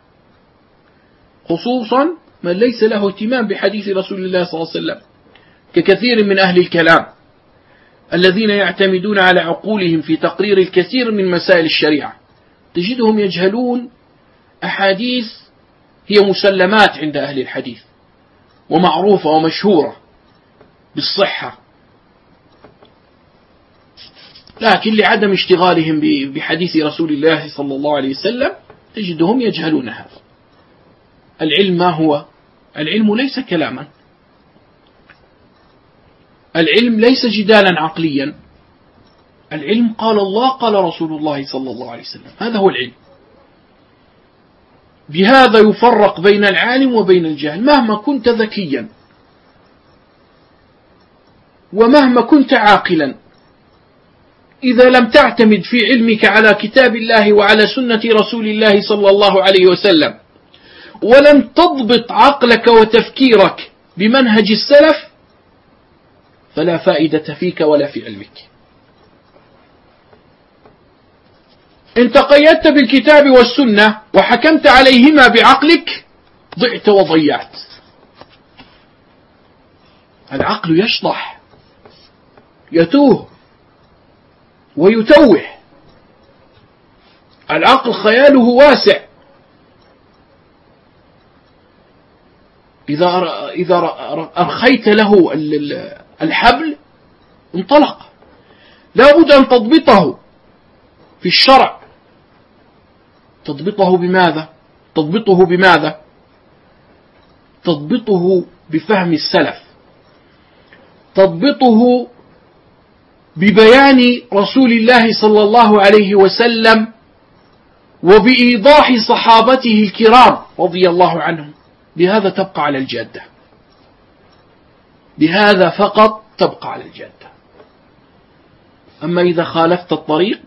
Speaker 1: خصوصا من ليس له اهتمام بحديث رسول الله صلى الله عليه وسلم، ككثير من أهل الكلام الذين يعتمدون على عقولهم في تقرير الكثير من مسائل الشريعة. تجدهم يجهلون أحاديث هي مسلمات عند أهل الحديث ومعروفة ومشهورة بالصحة، لكن لعدم اشتغالهم بحديث رسول الله صلى الله عليه وسلم تجدهم يجهلون هذا. العلم ما هو؟ العلم ليس كلاما، العلم ليس جدالا عقليا، العلم قال الله قال رسول الله صلى الله عليه وسلم، هذا هو العلم. بهذا يفرق بين العالم وبين الجاهل، مهما كنت ذكيا ومهما كنت عاقلا، إذا لم تعتمد في علمك على كتاب الله وعلى سنة رسول الله صلى الله عليه وسلم، ولم تضبط عقلك وتفكيرك بمنهج السلف، فلا فائدة فيك ولا في علمك. إن تقيدت بالكتاب والسنة وحكمت عليهما بعقلك ضعت وضيعت. العقل يشطح، يتوه ويتوه. العقل خياله واسع، إذا أرخيت له الحبل انطلق. لا بد أن تضبطه في الشرع. تضبطه بماذا؟ تضبطه بفهم السلف، تضبطه ببيان رسول الله صلى الله عليه وسلم وبإيضاح صحابته الكرام رضي الله عنهم. بهذا تبقى على الجادة، بهذا فقط تبقى على الجادة. أما إذا خالفت الطريق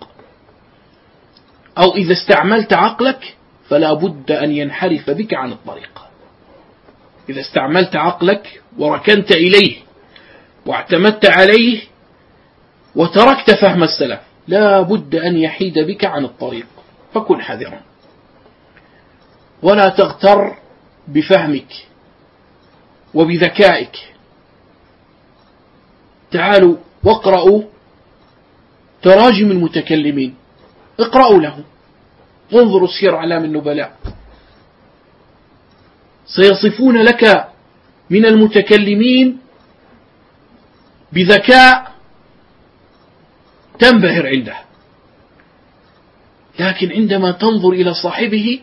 Speaker 1: أو إذا استعملت عقلك فلا بد أن ينحرف بك عن الطريق. إذا استعملت عقلك وركنت إليه واعتمدت عليه وتركت فهم السلف لا بد أن يحيد بك عن الطريق، فكن حذرا ولا تغتر بفهمك وبذكائك. تعالوا واقرأوا تراجم المتكلمين، اقرأوا له، انظروا سير أعلام النبلاء، سيصفون لك من المتكلمين بذكاء تنبهر عنده. لكن عندما تنظر إلى صاحبه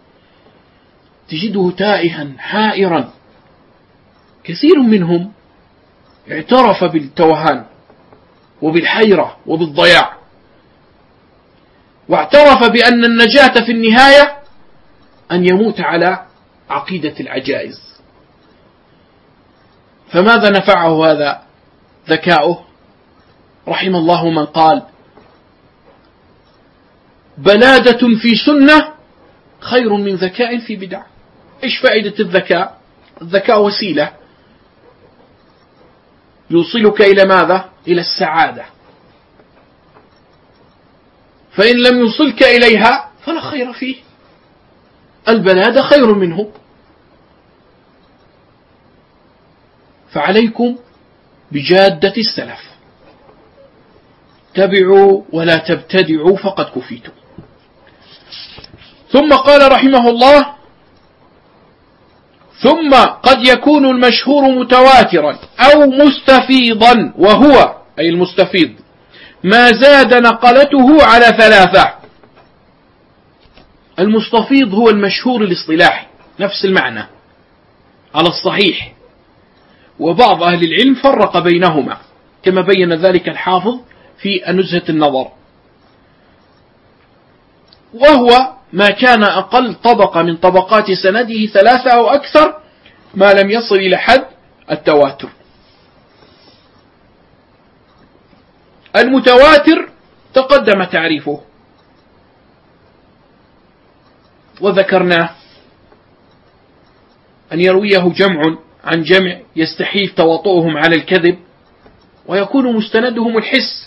Speaker 1: تجده تائها حائرا. كثير منهم اعترف بالتوهان وبالحيرة وبالضياع، واعترف بأن النجاة في النهاية أن يموت على عقيدة العجائز. فماذا نفعه هذا ذكاؤه؟ رحم الله من قال بلادة في سنة خير من ذكاء في بدع. إيش فائدة الذكاء؟ الذكاء وسيلة يوصلك إلى ماذا؟ إلى السعادة. فإن لم يوصلك إليها فلا خير فيه. البلادة خير منه. فعليكم بجادة السلف، تبعوا ولا تبتدعوا فقد كفيتم. ثم قال رحمه الله ثم قد يكون المشهور متواترا أو مستفيضا، وهو أي المستفيض ما زاد نقلته على ثلاثة. المستفيض هو المشهور الاصطلاحي، نفس المعنى على الصحيح، وبعض أهل العلم فرق بينهما كما بين ذلك الحافظ في نزهة النظر، وهو ما كان أقل طبقة من طبقات سنده ثلاثة أو أكثر ما لم يصل إلى حد التواتر. المتواتر تقدم تعريفه وذكرناه، أن يرويه جمع عن جمع يستحيل تواطؤهم على الكذب، ويكون مستندهم الحس،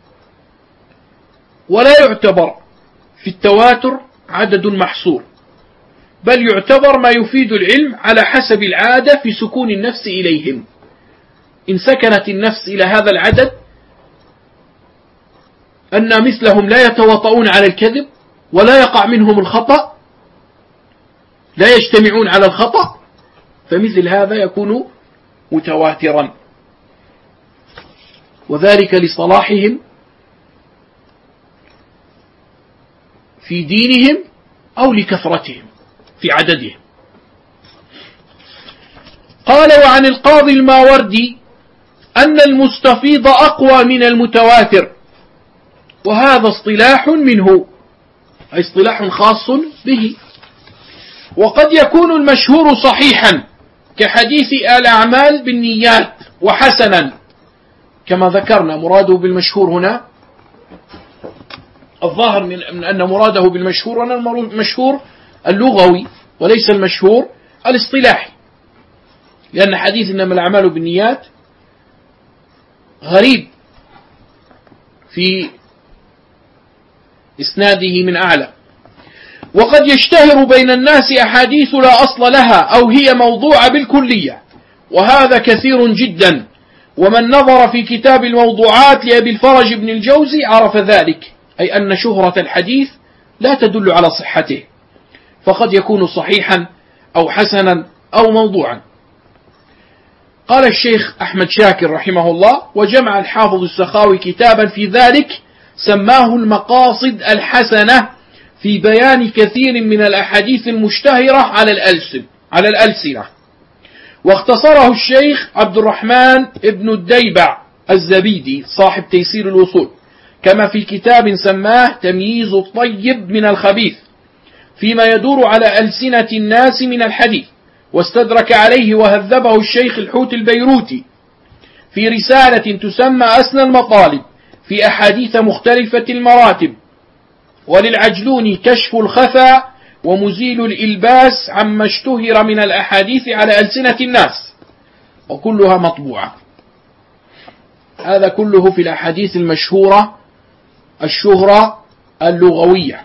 Speaker 1: ولا يعتبر في التواتر عدد محصور، بل يعتبر ما يفيد العلم على حسب العادة في سكون النفس إليهم. إن سكنت النفس إلى هذا العدد أن مثلهم لا يتواطؤون على الكذب ولا يقع منهم الخطأ، لا يجتمعون على الخطأ، فمثل هذا يكون متواترا، وذلك لصلاحهم في دينهم أو لكثرتهم في عددهم. قال وعن القاضي الماوردي أن المستفيض أقوى من المتواتر، وهذا اصطلاح منه، أي اصطلاح خاص به. وقد يكون المشهور صحيحا كحديث الأعمال بالنيات وحسنا كما ذكرنا. مراده بالمشهور هنا الظاهر من أن مراده بالمشهور أن المشهور اللغوي وليس المشهور الاصطلاحي، لأن حديث إنما الأعمال بالنيات غريب في إسناده من أعلى. وقد يشتهر بين الناس أحاديث لا أصل لها أو هي موضوعة بالكلية، وهذا كثير جدا، ومن نظر في كتاب الموضوعات لأبي الفرج بن الجوزي عرف ذلك، أي أن شهرة الحديث لا تدل على صحته، فقد يكون صحيحا أو حسنا أو موضوعا. قال الشيخ أحمد شاكر رحمه الله: وجمع الحافظ السخاوي كتابا في ذلك سماه المقاصد الحسنة في بيان كثير من الأحاديث المشتهرة على الألسنة، واختصره الشيخ عبد الرحمن ابن الديبع الزبيدي صاحب تيسير الوصول، كما في كتاب سماه تمييز الطيب من الخبيث فيما يدور على ألسنة الناس من الحديث، واستدرك عليه وهذبه الشيخ الحوت البيروتي في رسالة تسمى أسنى المطالب في أحاديث مختلفة المراتب، وللعجلوني كشف الخفا ومزيل الإلباس عما اشتهر من الأحاديث على ألسنة الناس، وكلها مطبوعة. هذا كله في الأحاديث المشهورة الشهرة اللغوية.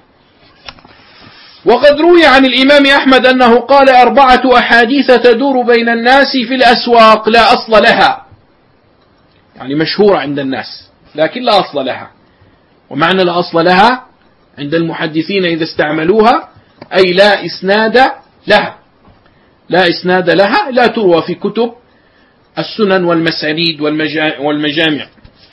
Speaker 1: وقد روي عن الإمام أحمد أنه قال: 4 أحاديث تدور بين الناس في الأسواق لا أصل لها، يعني مشهورة عند الناس لكن لا أصل لها. ومعنى لا أصل لها عند المحدثين إذا استعملوها أي لا إسناد لها، لا إسناد لها، لا تروى في كتب السنن والمسانيد والمجامع.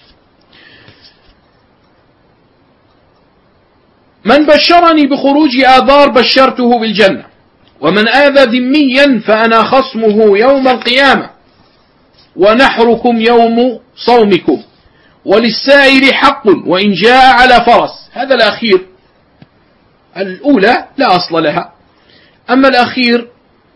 Speaker 1: من بشرني بخروج آذار بشرته بالجنة، ومن آذى ذميا فأنا خصمه يوم القيامة، ونحركم يوم صومكم، وللسائر حق وإن جاء على فرس. هذا الأخير، الأولى لا أصل لها، أما الأخير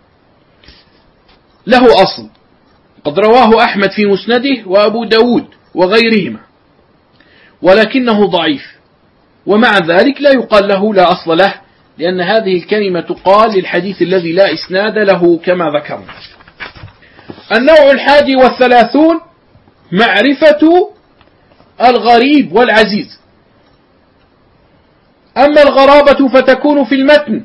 Speaker 1: له أصل، قد رواه أحمد في مسنده وأبو داود وغيرهما، ولكنه ضعيف، ومع ذلك لا يقال له لا أصل له، لأن هذه الكلمة تقال للحديث الذي لا إسناد له كما ذكرنا. النوع 31 معرفة الغريب والعزيز. أما الغرابة فتكون في المتن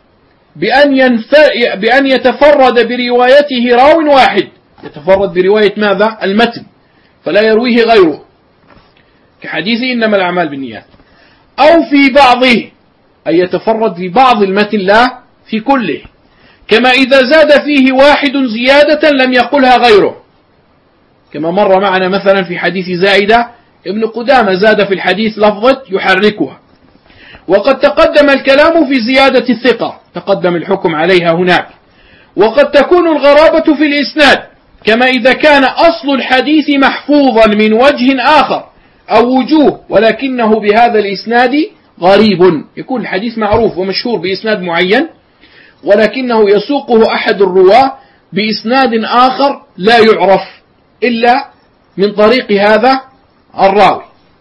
Speaker 1: بأن يتفرد بروايته راو واحد، يتفرد برواية ماذا؟ المتن، فلا يرويه غيره، كحديث إنما الأعمال بالنيات، أو في بعضه، أي يتفرد في بعض المتن لا في كله، كما إذا زاد فيه واحد زيادة لم يقلها غيره، كما مر معنا مثلا في حديث زائدة ابن قدامة زاد في الحديث لفظة يحركها. وقد تقدم الكلام في زيادة الثقة، تقدم الحكم عليها هناك. وقد تكون الغرابة في الإسناد، كما إذا كان أصل الحديث محفوظا من وجه آخر أو وجوه، ولكنه بهذا الإسناد غريب، يكون الحديث معروف ومشهور بإسناد معين، ولكنه يسوقه أحد الرواة بإسناد آخر لا يعرف إلا من طريق هذا الراوي.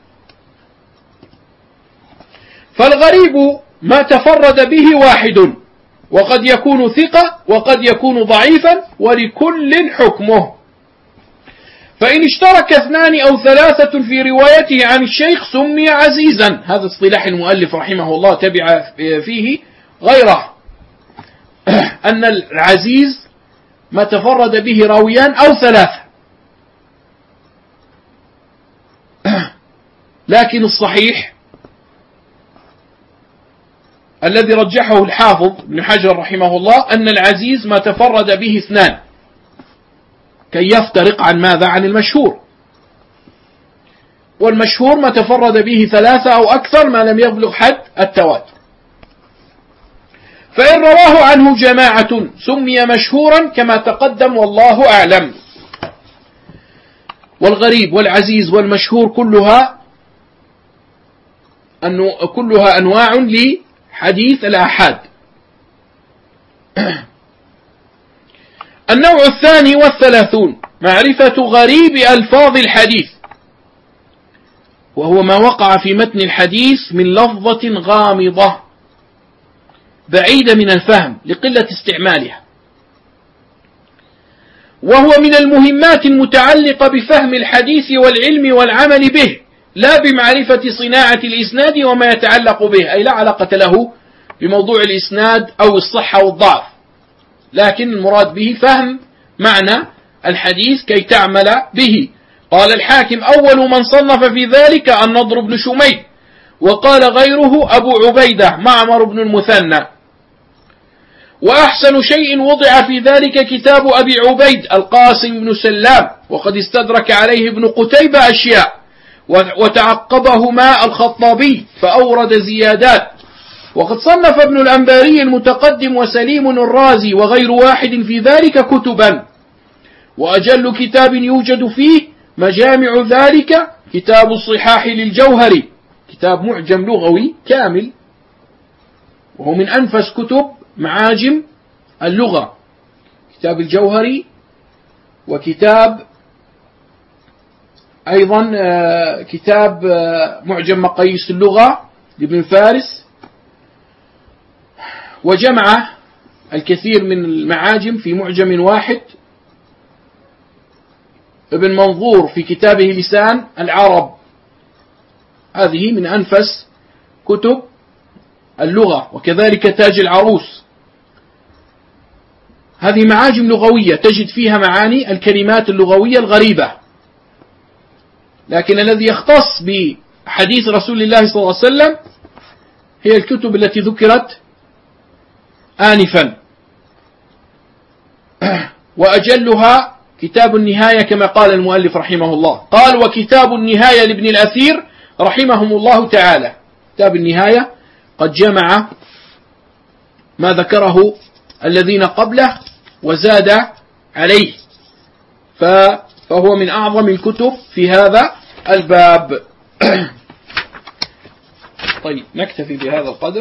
Speaker 1: فالغريب ما تفرد به واحد، وقد يكون ثقة وقد يكون ضعيفا، ولكل حكمه. فإن اشترك 2 أو 3 في روايته عن الشيخ سمي عزيزا. هذا اصطلاح المؤلف رحمه الله تبع فيه غيره، أن العزيز ما تفرد به راويان أو 3. لكن الصحيح الذي رجحه الحافظ ابن حجر رحمه الله أن العزيز ما تفرد به 2 كي يفترق عن ماذا؟ عن المشهور. والمشهور ما تفرد به 3 أو أكثر ما لم يبلغ حد التواتر. فإن رواه عنه جماعة سمي مشهورا كما تقدم والله أعلم. والغريب والعزيز والمشهور كلها أنه كلها أنواع لحديث الآحاد. النوع 32 معرفة غريب ألفاظ الحديث، وهو ما وقع في متن الحديث من لفظة غامضة بعيدة من الفهم لقلة استعمالها، وهو من المهمات المتعلقة بفهم الحديث والعلم والعمل به، لا بمعرفة صناعة الإسناد وما يتعلق به، أي لا علاقة له بموضوع الإسناد أو الصحة والضعف، لكن المراد به فهم معنى الحديث كي تعمل به. قال الحاكم: أول من صنف في ذلك النضر بن شميد، وقال غيره أبو عبيدة معمر بن المثنى. وأحسن شيء وضع في ذلك كتاب أبي عبيد القاسم بن سلام، وقد استدرك عليه ابن قتيبة أشياء، وتعقبهما الخطابي فأورد زيادات. وقد صنف ابن الأنباري المتقدم وسليم الرازي وغير واحد في ذلك كتبا، وأجل كتاب يوجد فيه مجامع ذلك كتاب الصحاح للجوهري، كتاب معجم لغوي كامل، وهو من أنفس كتب معاجم اللغة، كتاب الجوهري، وكتاب أيضا كتاب معجم مقاييس اللغة لابن فارس، وجمع الكثير من المعاجم في معجم واحد. ابن منظور في كتابه لسان العرب، هذه من أنفس كتب اللغة، وكذلك تاج العروس، هذه معاجم لغوية تجد فيها معاني الكلمات اللغوية الغريبة. لكن الذي يختص بحديث رسول الله صلى الله عليه وسلم هي الكتب التي ذكرت آنفا، وأجلها كتاب النهاية كما قال المؤلف رحمه الله. قال: وكتاب النهاية لابن الأثير رحمهم الله تعالى. كتاب النهاية قد جمع ما ذكره الذين قبله وزاد عليه، فهو من أعظم الكتب في هذا الباب. طيب، نكتفي بهذا القدر،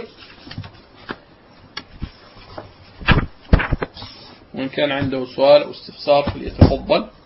Speaker 1: وإن كان عنده سؤال أو استفسار فليتفضل.